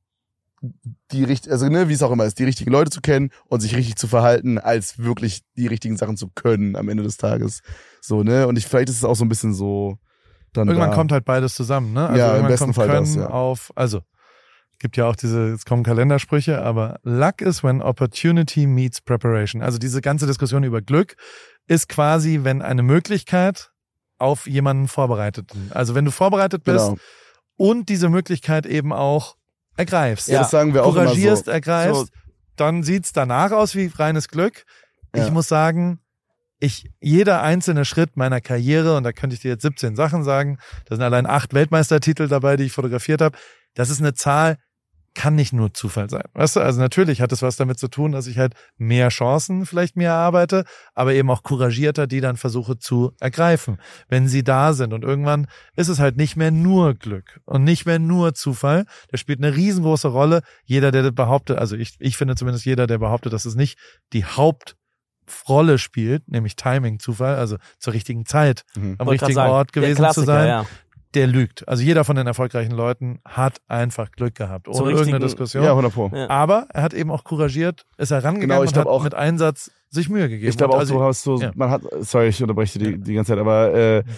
wie es auch immer ist, die richtigen Leute zu kennen und sich richtig zu verhalten, als wirklich die richtigen Sachen zu können am Ende des Tages. So, ne? Und vielleicht ist es auch so ein bisschen so dann irgendwann kommt halt beides zusammen, ne? Also ja, im besten kommt Fall Können das, ja. auf, also gibt ja auch jetzt kommen Kalendersprüche, aber Luck is when opportunity meets preparation. Also diese ganze Diskussion über Glück ist quasi, wenn eine Möglichkeit auf jemanden vorbereitet. Also wenn du vorbereitet bist und diese Möglichkeit eben auch ergreifst. Ja, das sagen wir auch immer so. Ergreifst, dann sieht's danach aus wie reines Glück. Ja. Ich muss sagen, jeder einzelne Schritt meiner Karriere, und da könnte ich dir jetzt 17 Sachen sagen, da sind allein 8 Weltmeistertitel dabei, die ich fotografiert habe, das ist eine Zahl, kann nicht nur Zufall sein. Weißt du, also natürlich hat es was damit zu tun, dass ich halt mehr Chancen vielleicht mir erarbeite, aber eben auch couragierter die dann versuche zu ergreifen, wenn sie da sind. Und irgendwann ist es halt nicht mehr nur Glück und nicht mehr nur Zufall. Das spielt eine riesengroße Rolle. Jeder, der behauptet, also ich finde zumindest jeder, der behauptet, dass es nicht die Hauptrolle spielt, nämlich Timing, Zufall, also zur richtigen Zeit am richtigen Ort gewesen zu sein, ja. Der lügt. Also jeder von den erfolgreichen Leuten hat einfach Glück gehabt, ohne irgendeine Diskussion. Ja, 100%. Ja. Aber er hat eben auch couragiert, ist herangegangen und hat auch mit Einsatz sich Mühe gegeben. Ich glaube auch, du hast so, man hat, sorry, ich unterbreche die ganze Zeit, aber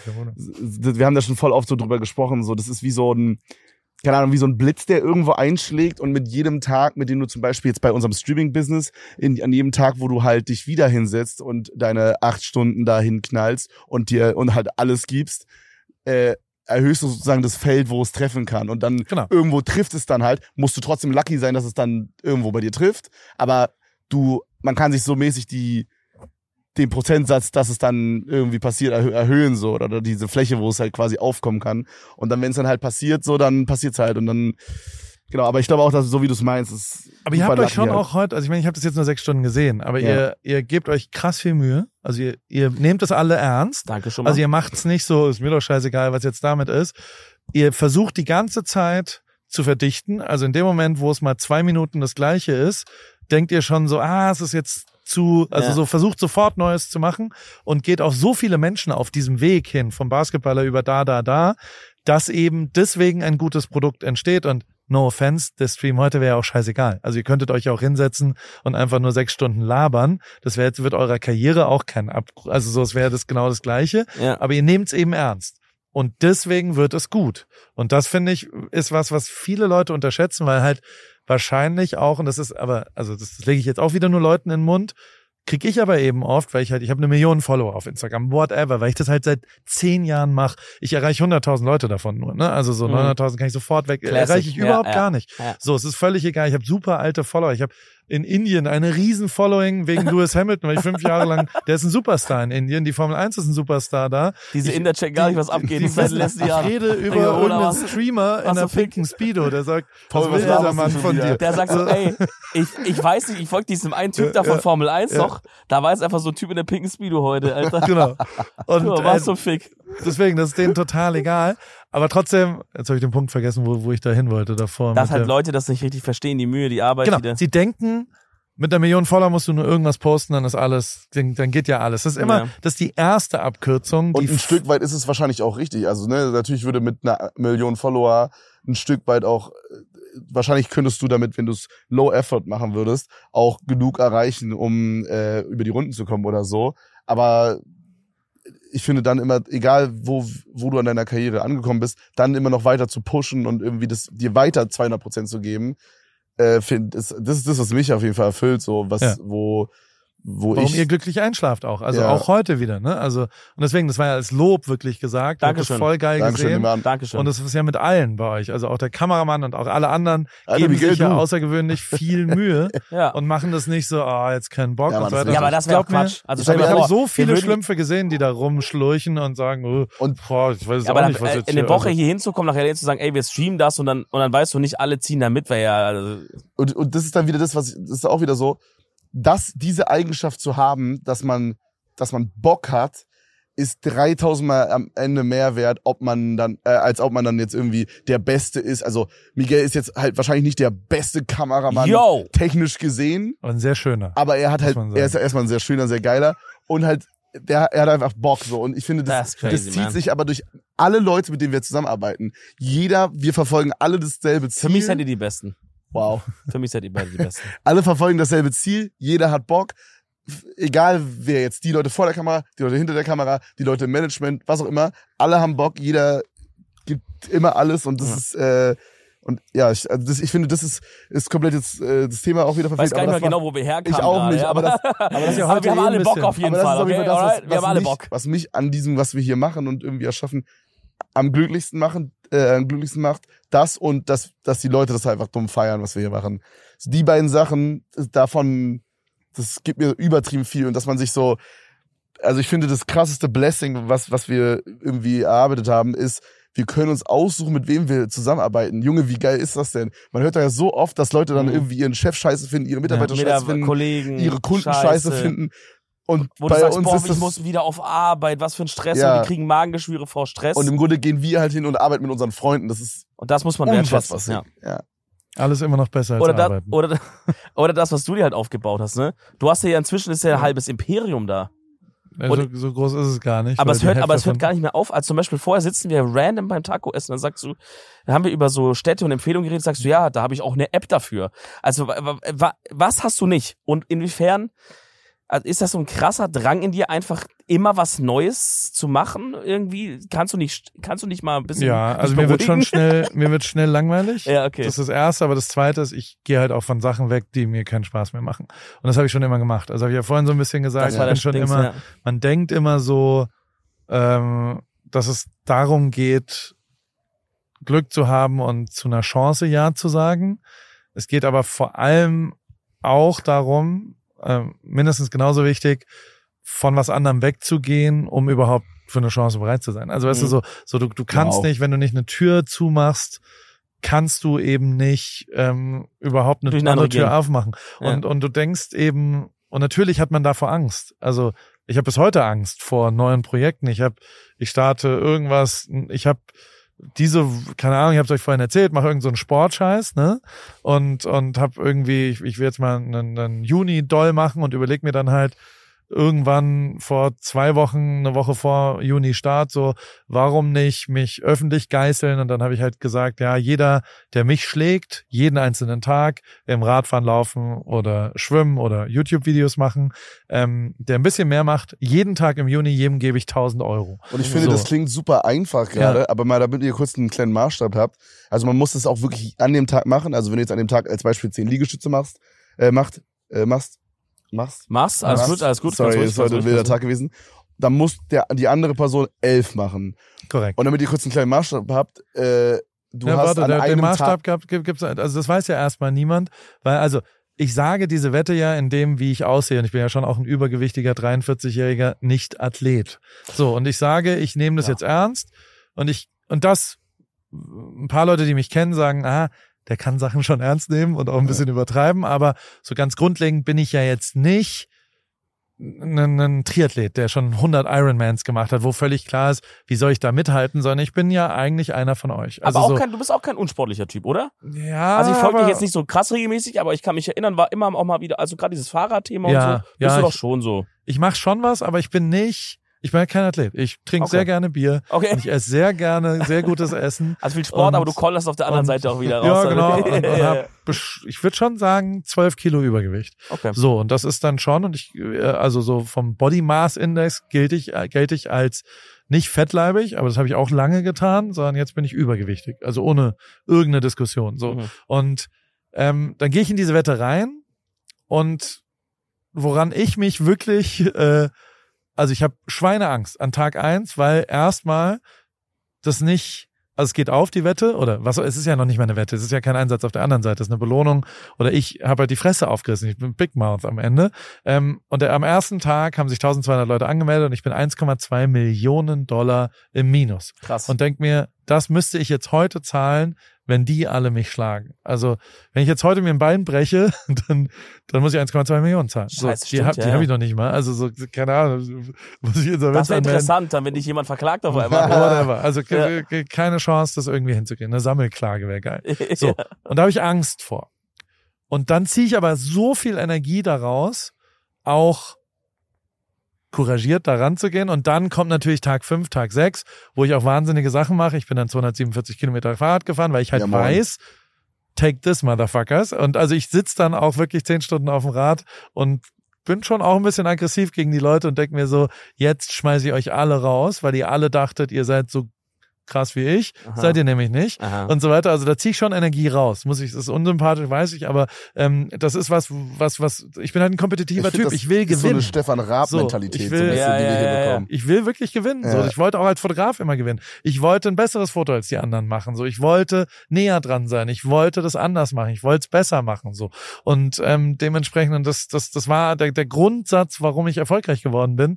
wir haben da schon voll oft so drüber gesprochen, so, das ist wie so ein, keine Ahnung, wie so ein Blitz, der irgendwo einschlägt und mit jedem Tag, mit dem du zum Beispiel jetzt bei unserem Streaming-Business, an jedem Tag, wo du halt dich wieder hinsetzt und deine 8 Stunden dahin knallst und halt alles gibst, erhöhst du sozusagen das Feld, wo es treffen kann. Und dann irgendwo trifft es dann halt, musst du trotzdem lucky sein, dass es dann irgendwo bei dir trifft. Aber man kann sich so mäßig den Prozentsatz, dass es dann irgendwie passiert, erhöhen so, oder diese Fläche, wo es halt quasi aufkommen kann. Und dann, wenn es dann halt passiert, so, dann passiert's halt. Und dann, genau, aber ich glaube auch, dass so wie du es meinst, ist. Aber ihr habt euch schon auch heute, also ich meine, ich habe das jetzt nur 6 Stunden gesehen, aber ihr gebt euch krass viel Mühe. Also ihr nehmt das alle ernst. Danke schon mal. Also ihr macht's nicht so, ist mir doch scheißegal, was jetzt damit ist. Ihr versucht die ganze Zeit zu verdichten. Also in dem Moment, wo es mal 2 Minuten das Gleiche ist, denkt ihr schon so, es ist jetzt so versucht sofort Neues zu machen und geht auf so viele Menschen auf diesem Weg hin, vom Basketballer über da, dass eben deswegen ein gutes Produkt entsteht. Und no offense, der Stream heute wäre ja auch scheißegal. Also ihr könntet euch auch hinsetzen und einfach nur 6 Stunden labern. Das wird eurer Karriere auch es wäre das genau das Gleiche. Ja. Aber ihr nehmt es eben ernst. Und deswegen wird es gut. Und das, finde ich, ist was viele Leute unterschätzen, weil halt wahrscheinlich auch, und das ist aber, also das lege ich jetzt auch wieder nur Leuten in den Mund, kriege ich aber eben oft, weil ich habe 1 Million Follower auf Instagram, whatever, weil ich das halt seit 10 Jahren mache. Ich erreiche 100.000 Leute davon nur, ne? Also so 900.000 kann ich sofort weg, erreiche ich überhaupt gar nicht. Ja. So, es ist völlig egal. Ich habe super alte Follower. Ich habe in Indien eine riesen Following wegen Lewis Hamilton, weil ich 5 Jahre lang, der ist ein Superstar in Indien, die Formel 1 ist ein Superstar da. Diese Inder checken gar nicht, was abgeht. Ich rede über irgendeinen Streamer in einer pinken Speedo, der sagt, was will dieser Mann von dir? Der sagt so, ey, ich weiß nicht, ich folge diesem einen Typ da von Formel 1 noch, da war jetzt einfach so ein Typ in der pinken Speedo heute, Alter. Genau. Und war so fick. Deswegen, das ist denen total egal. Aber trotzdem, jetzt habe ich den Punkt vergessen, wo ich da hin wollte davor. Dass halt Leute das nicht richtig verstehen, die Mühe, die Arbeit. Genau, sie denken, mit 1 Million Follower musst du nur irgendwas posten, dann ist alles, dann geht ja alles. Das ist immer, das ist die erste Abkürzung. Und ein Stück weit ist es wahrscheinlich auch richtig. Also natürlich würde mit 1 Million Follower ein Stück weit auch, wahrscheinlich könntest du damit, wenn du es Low Effort machen würdest, auch genug erreichen, um über die Runden zu kommen oder so. Aber ich finde dann immer, egal wo du an deiner Karriere angekommen bist, dann immer noch weiter zu pushen und irgendwie dir weiter 200% zu geben, das ist das, was mich auf jeden Fall erfüllt, so warum ihr glücklich einschlaft auch. Also auch heute wieder, ne? Also, und deswegen, das war ja als Lob wirklich gesagt. Dankeschön. Voll geil gesehen. Dankeschön. Und das ist ja mit allen bei euch. Also auch der Kameramann und auch alle anderen geben sich ja außergewöhnlich viel Mühe und machen das nicht so, jetzt keinen Bock und so weiter. Ja, aber das wäre auch Quatsch. Also ich habe so viele Schlümpfe gesehen, die da rumschlurchen und sagen, ich weiß auch nicht, was jetzt in der Woche hier hinzukommen, nachher zu sagen, ey, wir streamen das und dann weißt du nicht, alle ziehen da mit, weil und das ist dann wieder das ist auch wieder so, dass diese Eigenschaft zu haben, dass man Bock hat, ist 3000 Mal am Ende mehr wert, als ob man dann jetzt irgendwie der Beste ist. Also Miguel ist jetzt halt wahrscheinlich nicht der beste Kameramann, technisch gesehen. Und ein sehr schöner. Aber er ist erstmal ein sehr schöner, sehr geiler und halt, er hat einfach Bock so. Und ich finde, das zieht sich aber durch alle Leute, mit denen wir zusammenarbeiten, wir verfolgen alle dasselbe Ziel. Für mich seid ihr die Besten. Wow. Für mich seid ihr beide die Besten. Alle verfolgen dasselbe Ziel, jeder hat Bock. Egal wer jetzt, die Leute vor der Kamera, die Leute hinter der Kamera, die Leute im Management, was auch immer, alle haben Bock, jeder gibt immer alles und das ist, und ja, ich finde, das ist komplett jetzt das Thema auch wieder Weiß verfehlt. gar nicht mehr genau, wo wir herkamen. Ich auch gerade, nicht, ja, aber das ist ja heute wir haben alle Bock auf jeden Fall. Okay? Wir haben alle Bock. Was mich an diesem, was wir hier machen und irgendwie erschaffen, am glücklichsten macht, das und dass die Leute das einfach dumm feiern, was wir hier machen. Also die beiden Sachen, das gibt mir übertrieben viel und dass man sich so, also ich finde das krasseste Blessing, was wir irgendwie erarbeitet haben, ist, wir können uns aussuchen, mit wem wir zusammenarbeiten. Junge, wie geil ist das denn? Man hört da ja so oft, dass Leute dann irgendwie ihren Chef scheiße finden, ihre Mitarbeiter scheiße finden, Kollegen, ihre Kunden scheiße finden. Und wo bei du sagst, uns boah, ist das, ich muss wieder auf Arbeit, was für ein Stress, Ja. und wir kriegen Magengeschwüre vor Stress. und im Grunde gehen wir halt hin und arbeiten mit unseren Freunden. Das ist Und das muss man unfassbar. wertschätzen. Ja. Ja. Alles immer noch besser als arbeiten. Oder das, was du dir halt aufgebaut hast, ne? Du hast ja inzwischen ist ja ein halbes Imperium da. So groß ist es gar nicht. Aber es hört gar nicht mehr auf. Also zum Beispiel vorher sitzen wir random beim Taco essen, dann haben wir über so Städte und Empfehlungen geredet, sagst du, ja, da habe ich auch eine App dafür. Also was hast du nicht? Und inwiefern ist das so ein krasser Drang in dir, einfach immer was Neues zu machen? Irgendwie kannst du nicht mal ein bisschen. Ja, also mir wird schnell langweilig. Ja, okay. Das ist das Erste, aber das Zweite ist, ich gehe halt auch von Sachen weg, die mir keinen Spaß mehr machen. Und das habe ich schon immer gemacht. Also habe ich ja vorhin so ein bisschen gesagt, man denkt immer so, dass es darum geht, Glück zu haben und zu einer Chance Ja zu sagen. Es geht aber vor allem auch darum, mindestens genauso wichtig, von was anderem wegzugehen, um überhaupt für eine Chance bereit zu sein. Also weißt du, du kannst nicht, wenn du nicht eine Tür zumachst, kannst du eben nicht überhaupt eine andere Tür aufmachen. Ja. Und du denkst eben, und natürlich hat man davor Angst. Also ich habe bis heute Angst vor neuen Projekten. Ich starte irgendwas, keine Ahnung, ich habe es euch vorhin erzählt, mache irgend so einen Sportscheiß, ne? Und habe irgendwie, ich will jetzt mal einen Juni-Doll machen und überlege mir dann halt irgendwann vor 2 Wochen, eine Woche vor Juni-Start, so, warum nicht mich öffentlich geißeln? Und dann habe ich halt gesagt, ja, jeder, der mich schlägt, jeden einzelnen Tag im Radfahren, Laufen oder Schwimmen oder YouTube-Videos machen, der ein bisschen mehr macht, jeden Tag im Juni, jedem gebe ich 1.000 Euro. Und ich finde, das klingt super einfach gerade, aber mal, damit ihr kurz einen kleinen Maßstab habt, also man muss das auch wirklich an dem Tag machen, also wenn du jetzt an dem Tag als Beispiel 10 Liegestütze machst, alles gut. Sorry, ist heute ein wilder Tag gewesen. Dann muss die andere Person 11 machen. Korrekt. Und damit ihr kurz einen kleinen Maßstab habt, den Maßstab gibt's, also das weiß ja erstmal niemand, weil, also, ich sage diese Wette ja in dem, wie ich aussehe, und ich bin ja schon auch ein übergewichtiger 43-jähriger Nicht-Athlet. So, und ich sage, ich nehme das jetzt ernst, und ein paar Leute, die mich kennen, sagen, der kann Sachen schon ernst nehmen und auch ein bisschen übertreiben, aber so ganz grundlegend bin ich ja jetzt nicht ein Triathlet, der schon 100 Ironmans gemacht hat, wo völlig klar ist, wie soll ich da mithalten, sondern ich bin ja eigentlich einer von euch. Also aber du bist auch kein unsportlicher Typ, oder? Ja. Also ich folge dich jetzt nicht so krass regelmäßig, aber ich kann mich erinnern, war immer auch mal wieder, also gerade dieses Fahrradthema und so, bist du doch schon so. Ich mache schon was, aber ich bin kein Athlet. Ich trinke sehr gerne Bier. Okay. Und ich esse sehr gerne sehr gutes Essen. Also viel Sport, aber du kollerst auf der anderen Seite auch wieder raus. Ja, genau. Und ich würde schon sagen, 12 Kilo Übergewicht. Okay. So, und das ist dann schon, und also so vom Body Mass Index gelte ich als nicht fettleibig, aber das habe ich auch lange getan, sondern jetzt bin ich übergewichtig. Also ohne irgendeine Diskussion. So. Und dann gehe ich in diese Wette rein, und woran ich mich wirklich also ich habe Schweineangst an Tag 1, weil erstmal das nicht, also es geht auf die Wette, oder was, es ist ja noch nicht mal eine Wette, es ist ja kein Einsatz auf der anderen Seite, es ist eine Belohnung, oder ich habe halt die Fresse aufgerissen, ich bin Big Mouth am Ende. Und am ersten Tag haben sich 1.200 Leute angemeldet und ich bin 1,2 Millionen $ im Minus. Krass. Und denk mir, das müsste ich jetzt heute zahlen, wenn die alle mich schlagen. Also, wenn ich jetzt heute mir ein Bein breche, dann muss ich 1,2 Millionen zahlen. Scheiße, die habe ich noch nicht mal. Also, so, keine Ahnung, muss ich Insolvenz Das wäre interessant, dann, wenn dich jemand verklagt auf einmal. Whatever. Also, keine Chance, das irgendwie hinzugehen. Eine Sammelklage wäre geil. So. Und da habe ich Angst vor. Und dann ziehe ich aber so viel Energie daraus, auch couragiert da ranzugehen. Und dann kommt natürlich Tag 5, Tag 6, wo ich auch wahnsinnige Sachen mache. Ich bin dann 247 Kilometer Fahrrad gefahren, weil ich halt weiß, take this, motherfuckers. Und also ich sitze dann auch wirklich 10 Stunden auf dem Rad und bin schon auch ein bisschen aggressiv gegen die Leute und denke mir so, jetzt schmeiße ich euch alle raus, weil ihr alle dachtet, ihr seid so krass wie ich, seid ihr nämlich nicht und so weiter. Also da ziehe ich schon Energie raus. Das ist unsympathisch, weiß ich, aber das ist was ich bin halt ein kompetitiver Typ. Ich will gewinnen. So eine Stefan Raab-Mentalität, die wir hier bekommen. Ich will wirklich gewinnen. So, ich wollte auch als Fotograf immer gewinnen. Ich wollte ein besseres Foto als die anderen machen. So, ich wollte näher dran sein. Ich wollte das anders machen. Ich wollte es besser machen. So und dementsprechend und das war der Grundsatz, warum ich erfolgreich geworden bin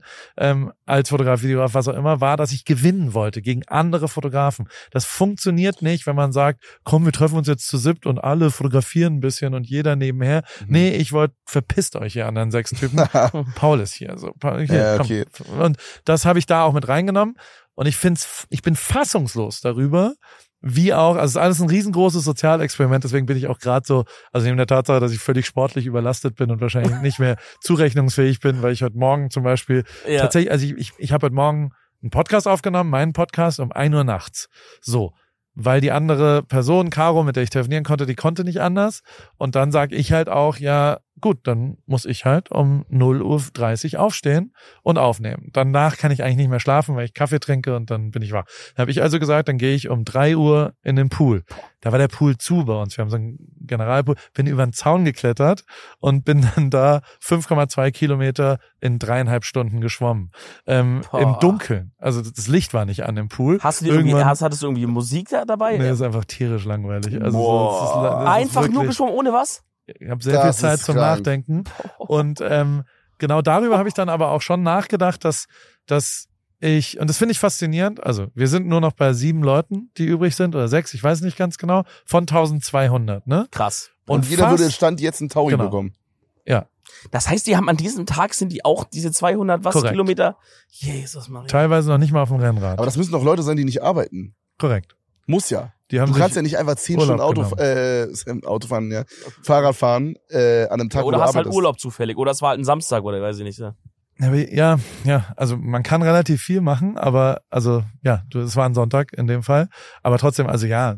als Fotograf, Videograf, was auch immer, war, dass ich gewinnen wollte gegen andere Fotografen. Das funktioniert nicht, wenn man sagt, komm, wir treffen uns jetzt zu 7 und alle fotografieren ein bisschen und jeder nebenher. Nee, ich wollte, verpisst euch, ihr anderen 6 Typen. Paul ist hier. So, hier, okay. Und das habe ich da auch mit reingenommen. Und ich bin fassungslos darüber, wie auch, also es ist alles ein riesengroßes Sozialexperiment, deswegen bin ich auch gerade so, also neben der Tatsache, dass ich völlig sportlich überlastet bin und wahrscheinlich nicht mehr zurechnungsfähig bin, weil ich heute Morgen zum Beispiel tatsächlich, also ich habe heute Morgen einen Podcast aufgenommen, meinen Podcast um 1 Uhr nachts. So, weil die andere Person, Caro, mit der ich telefonieren konnte, die konnte nicht anders. Und dann sage ich halt auch, ja gut, dann muss ich halt um 0:30 Uhr aufstehen und aufnehmen. Danach kann ich eigentlich nicht mehr schlafen, weil ich Kaffee trinke und dann bin ich wach. Dann habe ich also gesagt, dann gehe ich um 3 Uhr in den Pool. Da war der Pool zu bei uns. Wir haben so einen Generalpool. Bin über den Zaun geklettert und bin dann da 5,2 Kilometer in 3,5 Stunden geschwommen. Im Dunkeln. Also das Licht war nicht an im Pool. Hattest du irgendwie Musik dabei? Nee, das ist einfach tierisch langweilig. Also das einfach nur geschwommen, ohne was? Ich habe sehr viel Zeit zum Nachdenken. Und genau darüber habe ich dann aber auch schon nachgedacht, dass ich, und das finde ich faszinierend, also wir sind nur noch bei 7 Leuten, die übrig sind, oder 6, ich weiß nicht ganz genau, von 1200, ne? Krass. Und jeder würde Stand jetzt einen Taui bekommen. Ja. Das heißt, die haben an diesem Tag sind die auch diese 200 Kilometer. Jesus Maria. Teilweise noch nicht mal auf dem Rennrad. Aber das müssen doch Leute sein, die nicht arbeiten. Korrekt. Muss ja. Du kannst ja nicht einfach 10 Stunden Autofahren, ja, Fahrrad fahren an einem Tag, oder hast halt Urlaub zufällig, oder es war halt ein Samstag oder weiß ich nicht. Ja, also man kann relativ viel machen, aber also ja, es war ein Sonntag in dem Fall, aber trotzdem, also ja,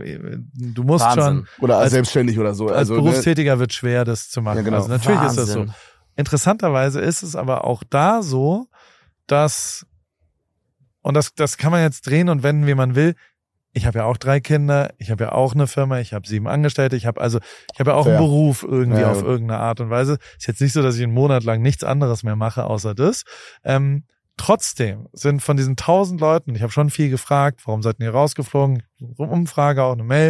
du musst Wahnsinn. schon oder als selbstständig oder so. Als Berufstätiger wird schwer, das zu machen. Ja, genau. Also natürlich Wahnsinn. ist das so. Interessanterweise ist es aber auch da so, dass, und das kann man jetzt drehen und wenden, wie man will. Ich habe ja auch 3 Kinder, ich habe ja auch eine Firma, ich habe 7 Angestellte, ich habe ja auch einen Beruf irgendwie auf irgendeine Art und Weise. Ist jetzt nicht so, dass ich einen Monat lang nichts anderes mehr mache, außer das. Trotzdem sind von diesen 1000 Leuten, ich habe schon viel gefragt, warum seid ihr rausgeflogen? Umfrage, auch eine Mail.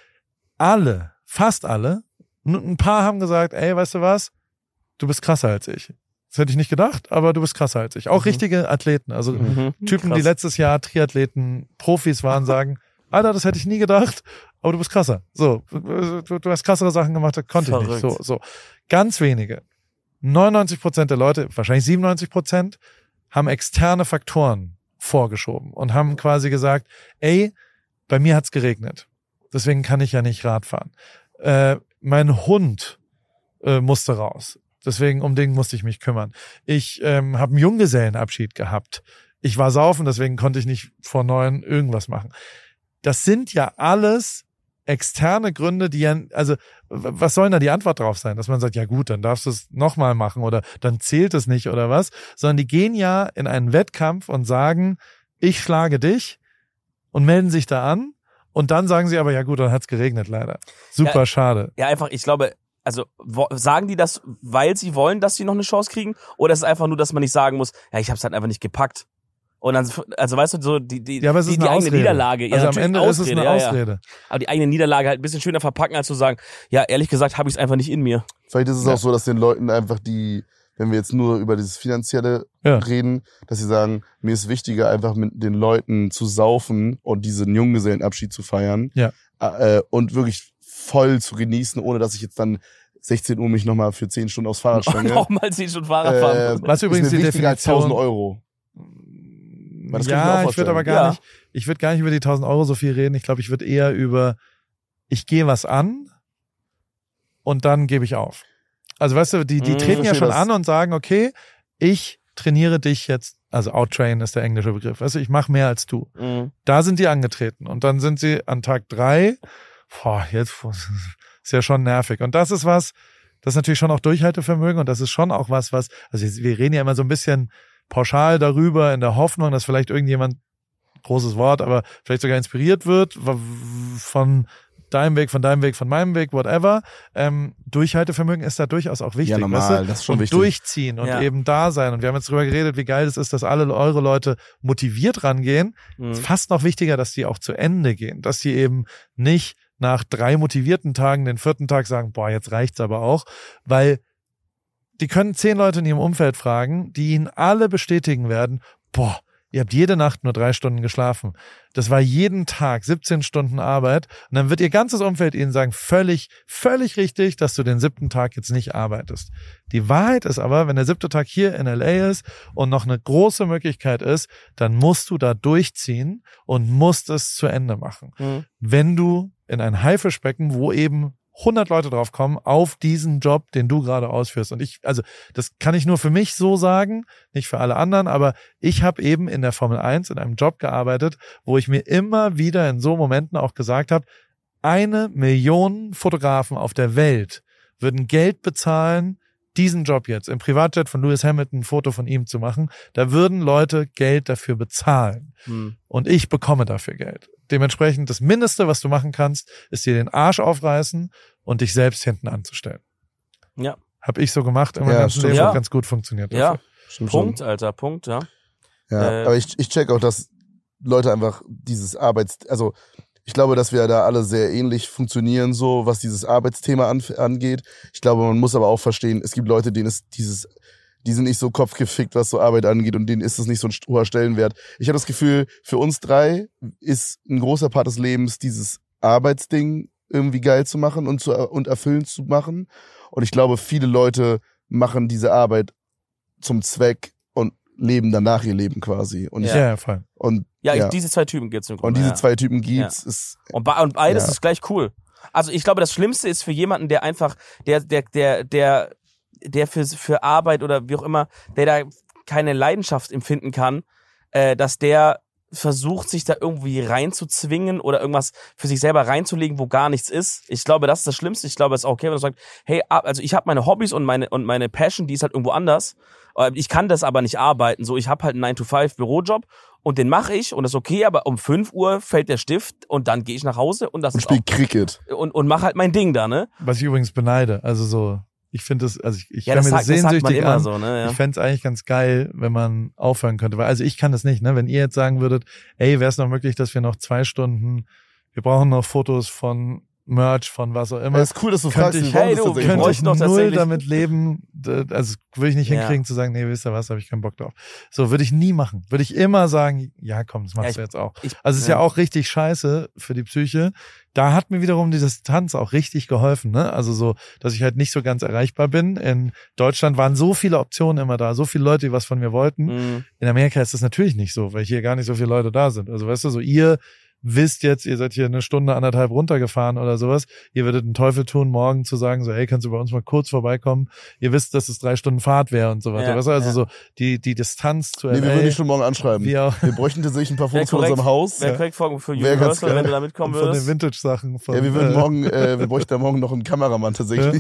Fast alle, ein paar haben gesagt, ey, weißt du was? Du bist krasser als ich. Das hätte ich nicht gedacht, aber du bist krasser als ich. Auch richtige Athleten, also Typen, die letztes Jahr Triathleten, Profis waren, sagen, Alter, das hätte ich nie gedacht, aber du bist krasser. So, du hast krassere Sachen gemacht, das konnte ich nicht. So. Ganz wenige. 99% der Leute, wahrscheinlich 97%, haben externe Faktoren vorgeschoben und haben quasi gesagt, ey, bei mir hat's geregnet. Deswegen kann ich ja nicht Rad fahren. Mein Hund musste raus. Deswegen um den musste ich mich kümmern. Ich habe einen Junggesellenabschied gehabt. Ich war saufen, deswegen konnte ich nicht vor 9 irgendwas machen. Das sind ja alles externe Gründe, die ja, also was soll denn da die Antwort drauf sein? Dass man sagt, ja gut, dann darfst du es nochmal machen oder dann zählt es nicht oder was. Sondern die gehen ja in einen Wettkampf und sagen, ich schlage dich und melden sich da an und dann sagen sie aber, ja gut, dann hat's geregnet leider. Super schade. Ja, einfach, ich glaube, also sagen die das, weil sie wollen, dass sie noch eine Chance kriegen? Oder ist es einfach nur, dass man nicht sagen muss, ja, ich hab's halt einfach nicht gepackt? Und dann, also weißt du, so die eigene Niederlage. Also am Ende ist es eine Ausrede. Ja. Aber die eigene Niederlage halt ein bisschen schöner verpacken, als zu sagen, ja, ehrlich gesagt, habe ich es einfach nicht in mir. Vielleicht ist es auch so, dass den Leuten einfach wenn wir jetzt nur über dieses Finanzielle reden, dass sie sagen, mir ist wichtiger, einfach mit den Leuten zu saufen und diesen Junggesellenabschied zu feiern. Ja. Und wirklich voll zu genießen, ohne dass ich jetzt dann 16 Uhr mich nochmal für 10 Stunden aufs Fahrrad stelle. Nochmal 10 Stunden Fahrrad fahren. Was übrigens die Definition 1.000 Euro. Ja, ich würde aber gar nicht über die 1.000 Euro so viel reden. Ich glaube, ich würde eher ich gehe was an und dann gebe ich auf. Also weißt du, die treten ja schon an und sagen, okay, ich trainiere dich jetzt, also outtrain ist der englische Begriff, weißt du, ich mache mehr als du. Da sind die angetreten und dann sind sie an Tag 3, jetzt ist ja schon nervig. Und das ist was, das ist natürlich schon auch Durchhaltevermögen und das ist schon auch was, also wir reden ja immer so ein bisschen pauschal darüber in der Hoffnung, dass vielleicht irgendjemand, großes Wort, aber vielleicht sogar inspiriert wird von deinem Weg, von meinem Weg, whatever. Durchhaltevermögen ist da durchaus auch wichtig. Ja, normal, weißt du? das ist schon und wichtig. Durchziehen und eben da sein. Und wir haben jetzt drüber geredet, wie geil es ist, dass alle eure Leute motiviert rangehen. Ist fast noch wichtiger, dass die auch zu Ende gehen. Dass die eben nicht nach 3 motivierten Tagen den 4. Tag sagen, boah, jetzt reicht's aber auch. Weil die können 10 Leute in ihrem Umfeld fragen, die ihnen alle bestätigen werden, boah, ihr habt jede Nacht nur 3 Stunden geschlafen. Das war jeden Tag 17 Stunden Arbeit. Und dann wird ihr ganzes Umfeld ihnen sagen, völlig richtig, dass du den 7. Tag jetzt nicht arbeitest. Die Wahrheit ist aber, wenn der 7. Tag hier in LA ist und noch eine große Möglichkeit ist, dann musst du da durchziehen und musst es zu Ende machen. Wenn du in ein Haifischbecken, wo eben 100 Leute drauf kommen auf diesen Job, den du gerade ausführst. Und das kann ich nur für mich so sagen, nicht für alle anderen, aber ich habe eben in der Formel 1 in einem Job gearbeitet, wo ich mir immer wieder in so Momenten auch gesagt habe, 1 Million Fotografen auf der Welt würden Geld bezahlen, diesen Job jetzt im Privatjet von Lewis Hamilton ein Foto von ihm zu machen. Da würden Leute Geld dafür bezahlen. Und ich bekomme dafür Geld. Dementsprechend das Mindeste, was du machen kannst, ist dir den Arsch aufreißen und dich selbst hinten anzustellen. Ja. Hab ich so gemacht, immer ganz Leben hat ganz gut funktioniert. Ja, Punkt, Alter, Punkt, ja. Ja, aber ich check auch, dass Leute einfach dieses also ich glaube, dass wir da alle sehr ähnlich funktionieren, so was dieses Arbeitsthema angeht. Ich glaube, man muss aber auch verstehen, es gibt Leute, denen ist die sind nicht so kopfgefickt, was so Arbeit angeht und denen ist es nicht so ein hoher Stellenwert. Ich habe das Gefühl, für uns 3 ist ein großer Part des Lebens dieses Arbeitsding irgendwie geil zu machen und erfüllend zu machen. Und ich glaube, viele Leute machen diese Arbeit zum Zweck und leben danach ihr Leben quasi. Und voll. Und diese 2 Typen gibt's im Grunde. Und diese 2 Typen gibt's. Und beides ist gleich cool. Also ich glaube, das Schlimmste ist für jemanden, der einfach, der für Arbeit oder wie auch immer, der da keine Leidenschaft empfinden kann, dass der versucht, sich da irgendwie reinzuzwingen oder irgendwas für sich selber reinzulegen, wo gar nichts ist. Ich glaube, das ist das Schlimmste. Ich glaube, es ist auch okay, wenn du sagst, hey, also ich habe meine Hobbys und meine Passion, die ist halt irgendwo anders. Ich kann das aber nicht arbeiten. So, ich habe halt einen 9-to-5 Bürojob und den mache ich und das ist okay, aber um 5 Uhr fällt der Stift und dann gehe ich nach Hause und spiel Cricket. Und mach halt mein Ding da, ne? Was ich übrigens beneide, also so, ich finde das, also ich kann mir das sehnsüchtig an. So, ne? Ja. Ich fände es eigentlich ganz geil, wenn man aufhören könnte. Weil, also ich kann das nicht, ne? Wenn ihr jetzt sagen würdet, ey, wäre es noch möglich, dass wir noch 2 Stunden, wir brauchen noch Fotos von Merch, von was auch immer. Das ist cool, dass du fragst. Könnte ich null damit leben, also würde ich nicht hinkriegen zu sagen, nee, wisst ihr was, habe ich keinen Bock drauf. So, würde ich nie machen. Würde ich immer sagen, ja komm, das machst du jetzt auch. Also es ist ja auch richtig scheiße für die Psyche. Da hat mir wiederum die Distanz auch richtig geholfen, ne? Also so, dass ich halt nicht so ganz erreichbar bin. In Deutschland waren so viele Optionen immer da, so viele Leute, die was von mir wollten. In Amerika ist das natürlich nicht so, weil hier gar nicht so viele Leute da sind. Also weißt du, so ihr wisst jetzt, ihr seid hier 1 Stunde, 1,5 runtergefahren oder sowas. Ihr würdet einen Teufel tun, morgen zu sagen, so, hey, kannst du bei uns mal kurz vorbeikommen? Ihr wisst, dass es 3 Stunden Fahrt wäre und so weiter. Weißt du? Also so die Distanz zu LA. Nee, wir würden dich schon morgen anschreiben. Wir bräuchten tatsächlich ein paar Fotos von unserem Haus. Wäre korrekt für Universal, wenn du da mitkommen würdest. Von den Vintage-Sachen. Ja, wir würden morgen, wir bräuchten da morgen noch einen Kameramann tatsächlich.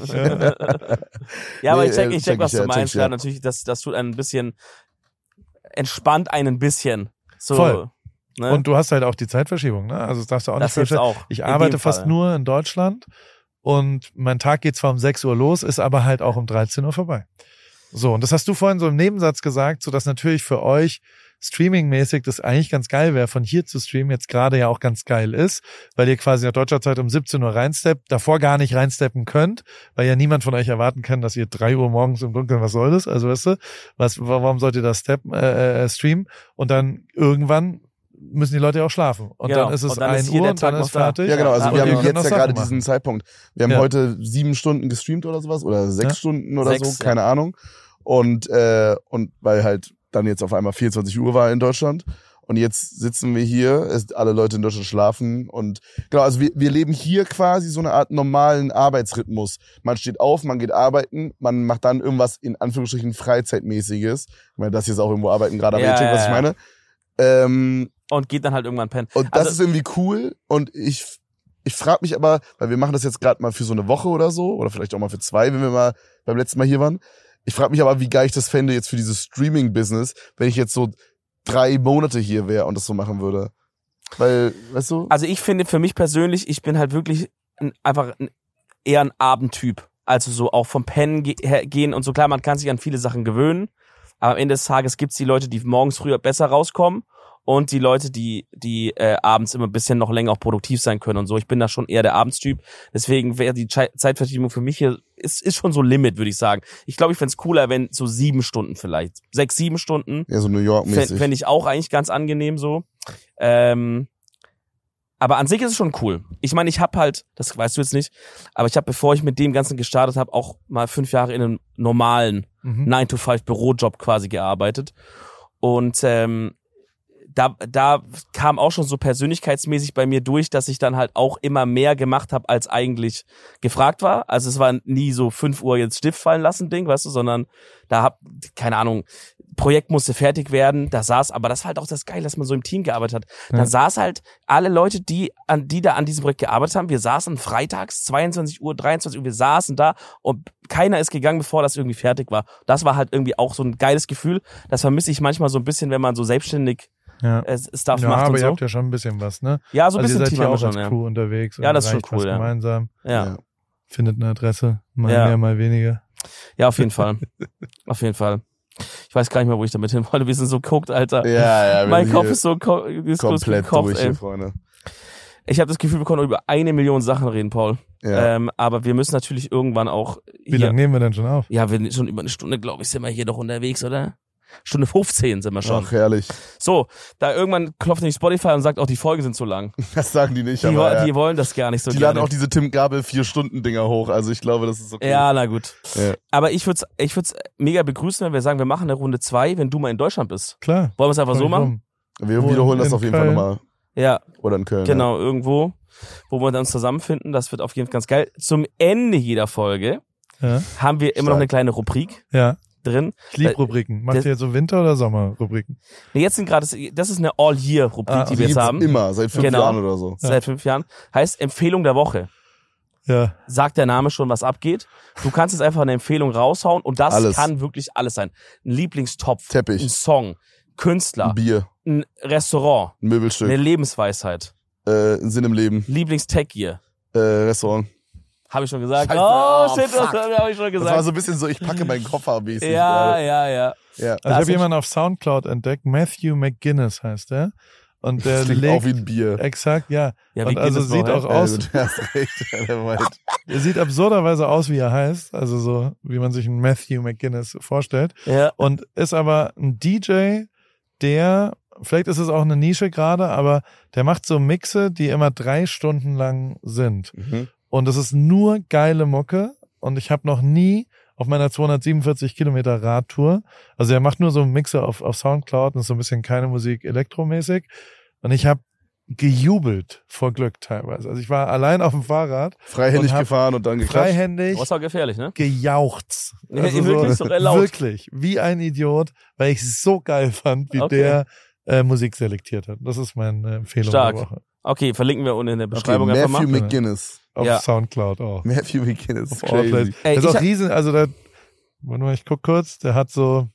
Ja, aber ich check, was du meinst. Ja, natürlich, das tut ein bisschen, entspannt einen bisschen. So. Voll. Ne? Und du hast halt auch die Zeitverschiebung, ne? Also das darfst du auch nicht verstehen. Ich arbeite fast nur in Deutschland und mein Tag geht zwar um 6 Uhr los, ist aber halt auch um 13 Uhr vorbei. So, und das hast du vorhin so im Nebensatz gesagt, so dass natürlich für euch streamingmäßig das eigentlich ganz geil wäre, von hier zu streamen, jetzt gerade ja auch ganz geil ist, weil ihr quasi nach deutscher Zeit um 17 Uhr reinsteppt, davor gar nicht reinsteppen könnt, weil ja niemand von euch erwarten kann, dass ihr 3 Uhr morgens im Dunkeln, was soll das? Also weißt du, warum sollt ihr das streamen? Und dann irgendwann müssen die Leute ja auch schlafen. Und dann ist es 1 Uhr und dann ist fertig. Ja, genau. Also wir haben jetzt ja gerade diesen Zeitpunkt. Wir haben heute 7 Stunden gestreamt oder sowas oder 6 Stunden oder so, keine Ahnung. Und weil halt dann jetzt auf einmal 24 Uhr war in Deutschland. Und jetzt sitzen wir hier, alle Leute in Deutschland schlafen und genau, also wir leben hier quasi so eine Art normalen Arbeitsrhythmus. Man steht auf, man geht arbeiten, man macht dann irgendwas in Anführungsstrichen Freizeitmäßiges. Ich meine, das hier ist auch irgendwo arbeiten gerade, aber ihr checkt, was ich meine. Und geht dann halt irgendwann pennen. Und das ist irgendwie cool und ich frage mich aber, weil wir machen das jetzt gerade mal für so eine Woche oder so, oder vielleicht auch mal für 2, wenn wir mal beim letzten Mal hier waren. Ich frage mich aber, wie geil ich das fände jetzt für dieses Streaming-Business, wenn ich jetzt so 3 Monate hier wäre und das so machen würde. Weil, weißt du? Also ich finde für mich persönlich, ich bin halt wirklich eher ein Abendtyp. Also so auch vom Pennen gehen und so. Klar, man kann sich an viele Sachen gewöhnen, aber am Ende des Tages gibt's die Leute, die morgens früher besser rauskommen und die Leute, die abends immer ein bisschen noch länger auch produktiv sein können und so. Ich bin da schon eher der Abendstyp. Deswegen wäre die Zeitverschiebung für mich hier ist schon so Limit, würde ich sagen. Ich glaube, ich fände es cooler, wenn so 7 Stunden vielleicht. 6, 7 Stunden. Ja, so New York-mäßig. Fände ich auch eigentlich ganz angenehm so. Aber an sich ist es schon cool. Ich meine, ich habe halt, das weißt du jetzt nicht, aber ich habe, bevor ich mit dem Ganzen gestartet habe, auch mal 5 Jahre in einem normalen 9-to-5 Bürojob quasi gearbeitet. Und da kam auch schon so persönlichkeitsmäßig bei mir durch, dass ich dann halt auch immer mehr gemacht habe, als eigentlich gefragt war. Also es war nie so 5 Uhr jetzt Stift fallen lassen Ding, weißt du, sondern keine Ahnung, Projekt musste fertig werden, aber das war halt auch das Geile, dass man so im Team gearbeitet hat. Dann saß halt alle Leute, die da an diesem Projekt gearbeitet haben, wir saßen freitags, 22 Uhr, 23 Uhr, wir saßen da und keiner ist gegangen, bevor das irgendwie fertig war. Das war halt irgendwie auch so ein geiles Gefühl. Das vermisse ich manchmal so ein bisschen, wenn man so selbstständig Stuff macht aber und so. Ihr habt ja schon ein bisschen was, ne? Ja, so ein bisschen ihr seid Team ja haben wir auch schon, als Crew unterwegs. Ja, das ist schon cool, ja. Gemeinsam. Ja. Findet eine Adresse, mal mehr, mal weniger. Ja, auf jeden Fall. Auf jeden Fall. Ich weiß gar nicht mehr, wo ich damit hin wollte. Wir sind so guckt, Alter. Ja, mein Kopf ist so komplett durch hier, Freunde. Ich habe das Gefühl, wir können über 1 Million Sachen reden, Paul. Ja. Aber wir müssen natürlich irgendwann auch Wie lange nehmen wir denn schon auf? Ja, wir sind schon über 1 Stunde, glaube ich, sind wir hier doch unterwegs, oder? Stunde 15 sind wir schon. Ach, herrlich. So, da irgendwann klopft nämlich Spotify und sagt auch, die Folgen sind zu lang. Das sagen die nicht, die wollen das gar nicht so Die gerne. laden auch diese Tim Gabel 4-Stunden-Dinger hoch, also ich glaube, das ist okay. Ja, na gut. Ja. Aber ich würd's mega begrüßen, wenn wir sagen, wir machen eine Runde 2, wenn du mal in Deutschland bist. Klar. Wollen wir es einfach so machen? Wir wiederholen das auf jeden Fall nochmal. Ja. Oder in Köln. Genau, irgendwo, wo wir uns zusammenfinden. Das wird auf jeden Fall ganz geil. Zum Ende jeder Folge haben wir immer noch eine kleine Rubrik drin. Ich liebe Rubriken. Macht ihr jetzt so Winter- oder Sommerrubriken? Nee, jetzt sind gerade, das ist eine All-Year-Rubrik, die wir jetzt haben. Immer, seit 5 Jahren oder so. Seit 5 Jahren. Heißt Empfehlung der Woche. Ja. Sagt der Name schon, was abgeht. Du kannst jetzt einfach eine Empfehlung raushauen und das kann wirklich alles sein. Ein Lieblingstopf, Teppich, ein Song, Künstler, ein Bier, ein Restaurant, ein Möbelstück, eine Lebensweisheit, ein Sinn im Leben, Lieblingstech-Gear, Restaurant. Habe ich schon gesagt? Scheiße, Shit, das habe ich schon gesagt. Das war so ein bisschen so, ich packe meinen Koffer mäßig. Ja. Also ich habe jemanden auf Soundcloud entdeckt, Matthew McGuinness heißt der. Und der legt auch wie ein Bier. Exakt, ja. Und also sieht auch aus. Du hast recht, er sieht absurderweise aus, wie er heißt. Also so, wie man sich einen Matthew McGuinness vorstellt. Ja. Und ist aber ein DJ, der, vielleicht ist es auch eine Nische gerade, aber der macht so Mixe, die immer 3 Stunden lang sind. Mhm. Und es ist nur geile Mucke. Und ich habe noch nie auf meiner 247 Kilometer Radtour, also er macht nur so Mixe auf Soundcloud und ist so ein bisschen keine Musik elektromäßig. Und ich habe gejubelt vor Glück teilweise. Also ich war allein auf dem Fahrrad. Freihändig gefahren und dann geklatscht. Freihändig. Das war gefährlich, ne? Gejauchzt. Also wirklich so laut. Wirklich, wie ein Idiot, weil ich es so geil fand, wie der Musik selektiert hat. Das ist meine Empfehlung der Woche. Okay, verlinken wir unten in der Beschreibung einfach mal. Matthew McGuinness. Auf Soundcloud auch. Matthew McGuinness, auf crazy. Der ist auch riesen, also ich guck kurz, der hat so,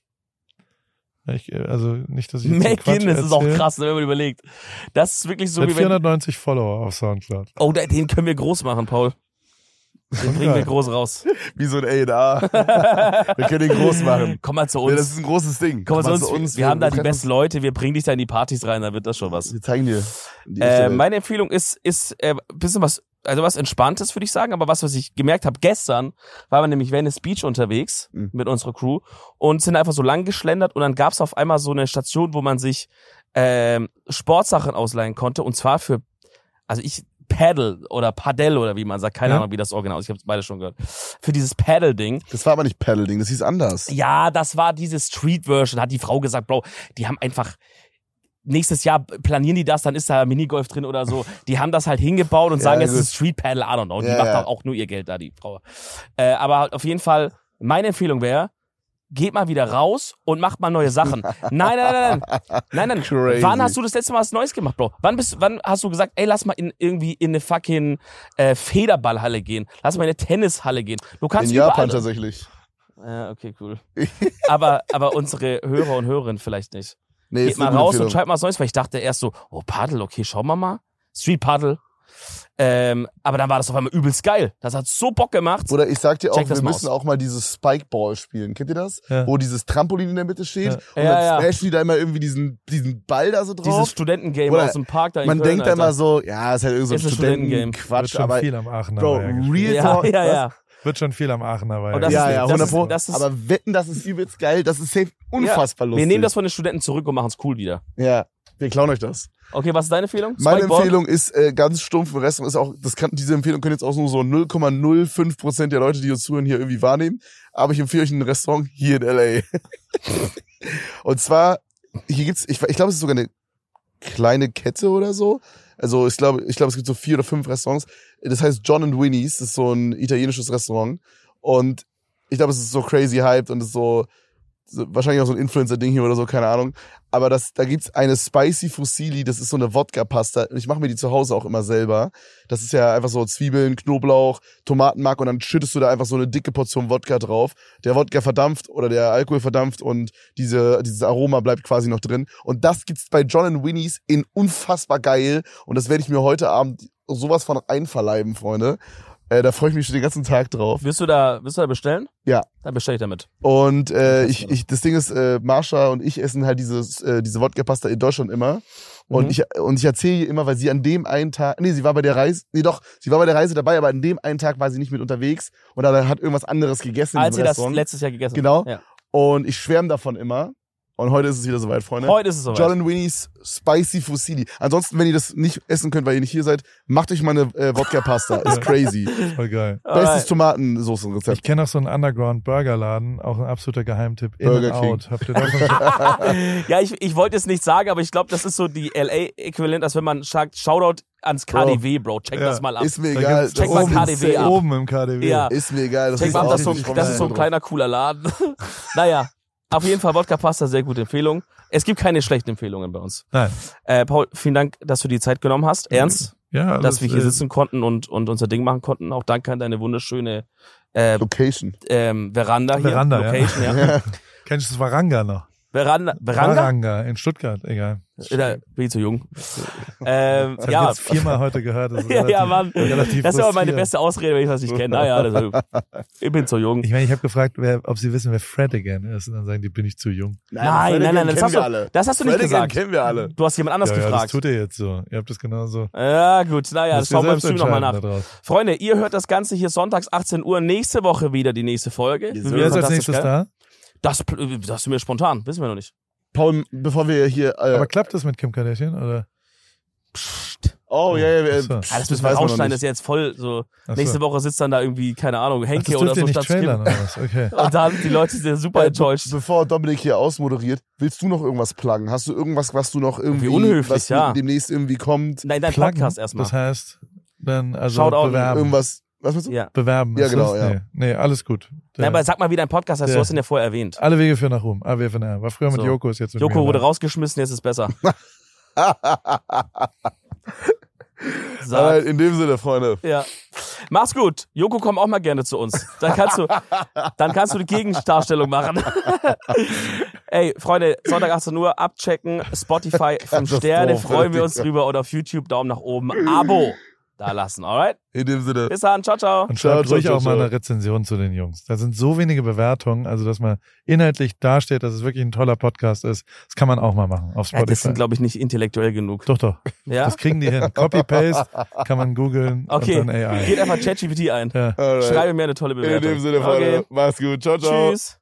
also nicht, dass ich jetzt McGuinness ist auch krass, wenn man überlegt. Das ist wirklich so wie 490 Follower auf Soundcloud. Oh, den können wir groß machen, Paul. Den bringen wir groß raus. Wie so ein A&R. Wir können den groß machen. Komm mal zu uns. Ja, das ist ein großes Ding. Komm mal zu uns. Wir haben da die besten Leute. Wir bringen dich da in die Partys rein. Da wird das schon was. Wir zeigen dir. Meine Empfehlung ist ein bisschen was Entspanntes, würde ich sagen. Aber was ich gemerkt habe, gestern waren wir nämlich Venice Beach unterwegs mit unserer Crew und sind einfach so lang geschlendert. Und dann gab es auf einmal so eine Station, wo man sich Sportsachen ausleihen konnte. Und zwar für, Paddle oder Padel oder wie man sagt, keine Ahnung, wie das Original ist, ich habe es beide schon gehört. Für dieses Paddle-Ding. Das war aber nicht Paddle-Ding, das hieß anders. Ja, das war diese Street-Version, hat die Frau gesagt, Bro, die haben einfach nächstes Jahr planieren die das, dann ist da Minigolf drin oder so. Die haben das halt hingebaut und sagen, es ist Street Paddle, I don't know. Die macht auch nur ihr Geld da, die Frau. Aber auf jeden Fall, meine Empfehlung wäre, geht mal wieder raus und macht mal neue Sachen. Nein. Crazy. Wann hast du das letzte Mal was Neues gemacht, Bro? Wann hast du gesagt, ey, lass mal irgendwie in eine fucking Federballhalle gehen. Lass mal in eine Tennishalle gehen. Du kannst in Japan tatsächlich. Ja, okay, cool. aber unsere Hörer und Hörerinnen vielleicht nicht. Nee, geht mal raus und schreibt mal was Neues, weil ich dachte erst so, oh, Paddle, okay, schauen wir mal. Street Paddle. Aber dann war das auf einmal übelst geil. Das hat so Bock gemacht. Oder ich sag dir auch, wir müssen auch mal dieses Spikeball spielen. Kennt ihr das? Ja. Wo dieses Trampolin in der Mitte steht und dann smashen die da immer irgendwie diesen Ball da so drauf. Dieses Studentengame aus dem Park da in Man Köln, denkt da immer so, ja, ist halt irgend so ein Studentengame-Quatsch. Aber viel am Aachener. Bro, Real Talk. Ja. Wird schon viel am Aachener. Aber 100%. Aber wetten, das ist übelst geil. Das ist safe unfassbar lustig. Wir nehmen das von den Studenten zurück und machen es cool wieder. Ja, wir klauen euch das. Okay, was ist deine Empfehlung? Meine Empfehlung ist ganz stumpf. Im Restaurant ist auch, diese Empfehlung können jetzt auch nur so 0,05% der Leute, die uns zuhören, hier irgendwie wahrnehmen. Aber ich empfehle euch ein Restaurant hier in LA. Und zwar, hier gibt's, ich glaube, es ist sogar eine kleine Kette oder so. Also ich glaube, es gibt so 4 oder 5 Restaurants. Das heißt John and Winnie's. Das ist so ein italienisches Restaurant. Und ich glaube, es ist so crazy hyped und ist so wahrscheinlich auch so ein Influencer-Ding hier oder so, keine Ahnung. Aber da gibt's eine Spicy Fusilli, das ist so eine Wodka-Pasta. Ich mache mir die zu Hause auch immer selber. Das ist ja einfach so Zwiebeln, Knoblauch, Tomatenmark und dann schüttest du da einfach so eine dicke Portion Wodka drauf. Der Wodka verdampft oder der Alkohol verdampft und dieses Aroma bleibt quasi noch drin. Und das gibt's bei John and Winnie's in unfassbar geil. Und das werde ich mir heute Abend sowas von einverleiben, Freunde. Da freue ich mich schon den ganzen Tag drauf. Willst du da bestellen? Ja. Dann bestelle ich damit. Und das Ding ist, Marsha und ich essen halt diese Wodka-Pasta in Deutschland immer. Und ich erzähle ihr immer, weil sie an dem einen Tag, sie war bei der Reise dabei, aber an dem einen Tag war sie nicht mit unterwegs und hat irgendwas anderes gegessen. Als sie das letztes Jahr gegessen hat. Genau. Ja. Und ich schwärme davon immer. Und heute ist es wieder soweit, Freunde. Heute ist es soweit. John and Winnie's Spicy Fusilli. Ansonsten, wenn ihr das nicht essen könnt, weil ihr nicht hier seid, macht euch mal eine Wodka-Pasta. Ist crazy. Voll geil. Bestes Tomatensoßenrezept. Ich kenne auch so einen Underground-Burgerladen, auch ein absoluter Geheimtipp. Burger King. Out. Habt ihr davon schon? Ja, ich wollte es nicht sagen, aber ich glaube, das ist so die LA-Äquivalent, als wenn man sagt, Shoutout ans KDW, Bro. Check das mal ab. Ist mir egal. Check mal KDW ab. Oben im KDW. Ja. Ist mir egal. Das ist so ein kleiner, cooler Laden. Naja. Auf jeden Fall Wodka-Pasta, sehr gute Empfehlung. Es gibt keine schlechten Empfehlungen bei uns. Nein. Paul, vielen Dank, dass du die Zeit genommen hast. Ernst, dass wir hier sitzen konnten und unser Ding machen konnten. Auch danke an deine wunderschöne Location. Veranda hier. Location, ja. Kennst du das Varanga noch? Varanga in Stuttgart, egal. Da bin ich zu jung. Das habe ich jetzt 4-mal heute gehört. Das ist Mann. Das ist aber meine beste Ausrede, wenn ich das nicht kenne. Naja, ich bin zu jung. Ich meine, ich habe gefragt, ob sie wissen, wer Fred again ist. Und dann sagen die, bin ich zu jung. Nein, das hast du nicht gesagt. Kennen wir alle. Du hast jemand anders gefragt. Ja, das tut ihr jetzt so. Ihr habt das genauso. Ja, gut. Naja, das schauen wir im Stream nochmal nach. Freunde, ihr hört das Ganze hier sonntags 18 Uhr. Nächste Woche wieder die nächste Folge. Wer ist als nächstes da? Das sagst du mir spontan. Wissen wir noch nicht. Paul, bevor wir hier... Aber klappt das mit Kim Kardashian, oder? Psst. Oh, ja. Das müssen wir rausschneiden, das ist jetzt voll so. Nächste Woche sitzt dann da irgendwie, keine Ahnung, Henke oder so statt Kim. Oder was? Okay. Und dann, die Leute sind super enttäuscht. Bevor Dominik hier ausmoderiert, willst du noch irgendwas pluggen? Hast du irgendwas, was du noch irgendwie... unhöflich, was demnächst irgendwie kommt? Nein, dein Podcast erstmal. Das heißt, dann also bewerben. Irgendwas... Was willst du? Ja. Bewerben. Ja, genau, ja. Nee, alles gut. Nein, aber sag mal, wie dein Podcast heißt, du hast ihn ja vorher erwähnt. Alle Wege führen nach Ruhm. AWFNR. War früher mit Joko, ist jetzt mit Joko wurde rausgeschmissen, jetzt ist es besser. In dem Sinne, Freunde. Ja. Mach's gut. Joko, komm auch mal gerne zu uns. Dann kannst du die Gegendarstellung machen. Ey, Freunde, Sonntag 18 Uhr, abchecken, Spotify 5 Sterne, freuen wir uns drüber oder auf YouTube, Daumen nach oben, Abo da lassen, alright? In dem Sinne. Bis dann, ciao. Und schreibt ruhig auch mal eine Rezension zu den Jungs. Da sind so wenige Bewertungen, also dass man inhaltlich dasteht, dass es wirklich ein toller Podcast ist. Das kann man auch mal machen auf Spotify. Das sind, glaube ich, nicht intellektuell genug. Doch. Ja? Das kriegen die hin. Copy-Paste kann man googeln und dann AI. Geht einfach ChatGPT ein. Ja. Schreibe mir eine tolle Bewertung. In dem Sinne, Freunde. Mach's gut. Ciao. Tschüss.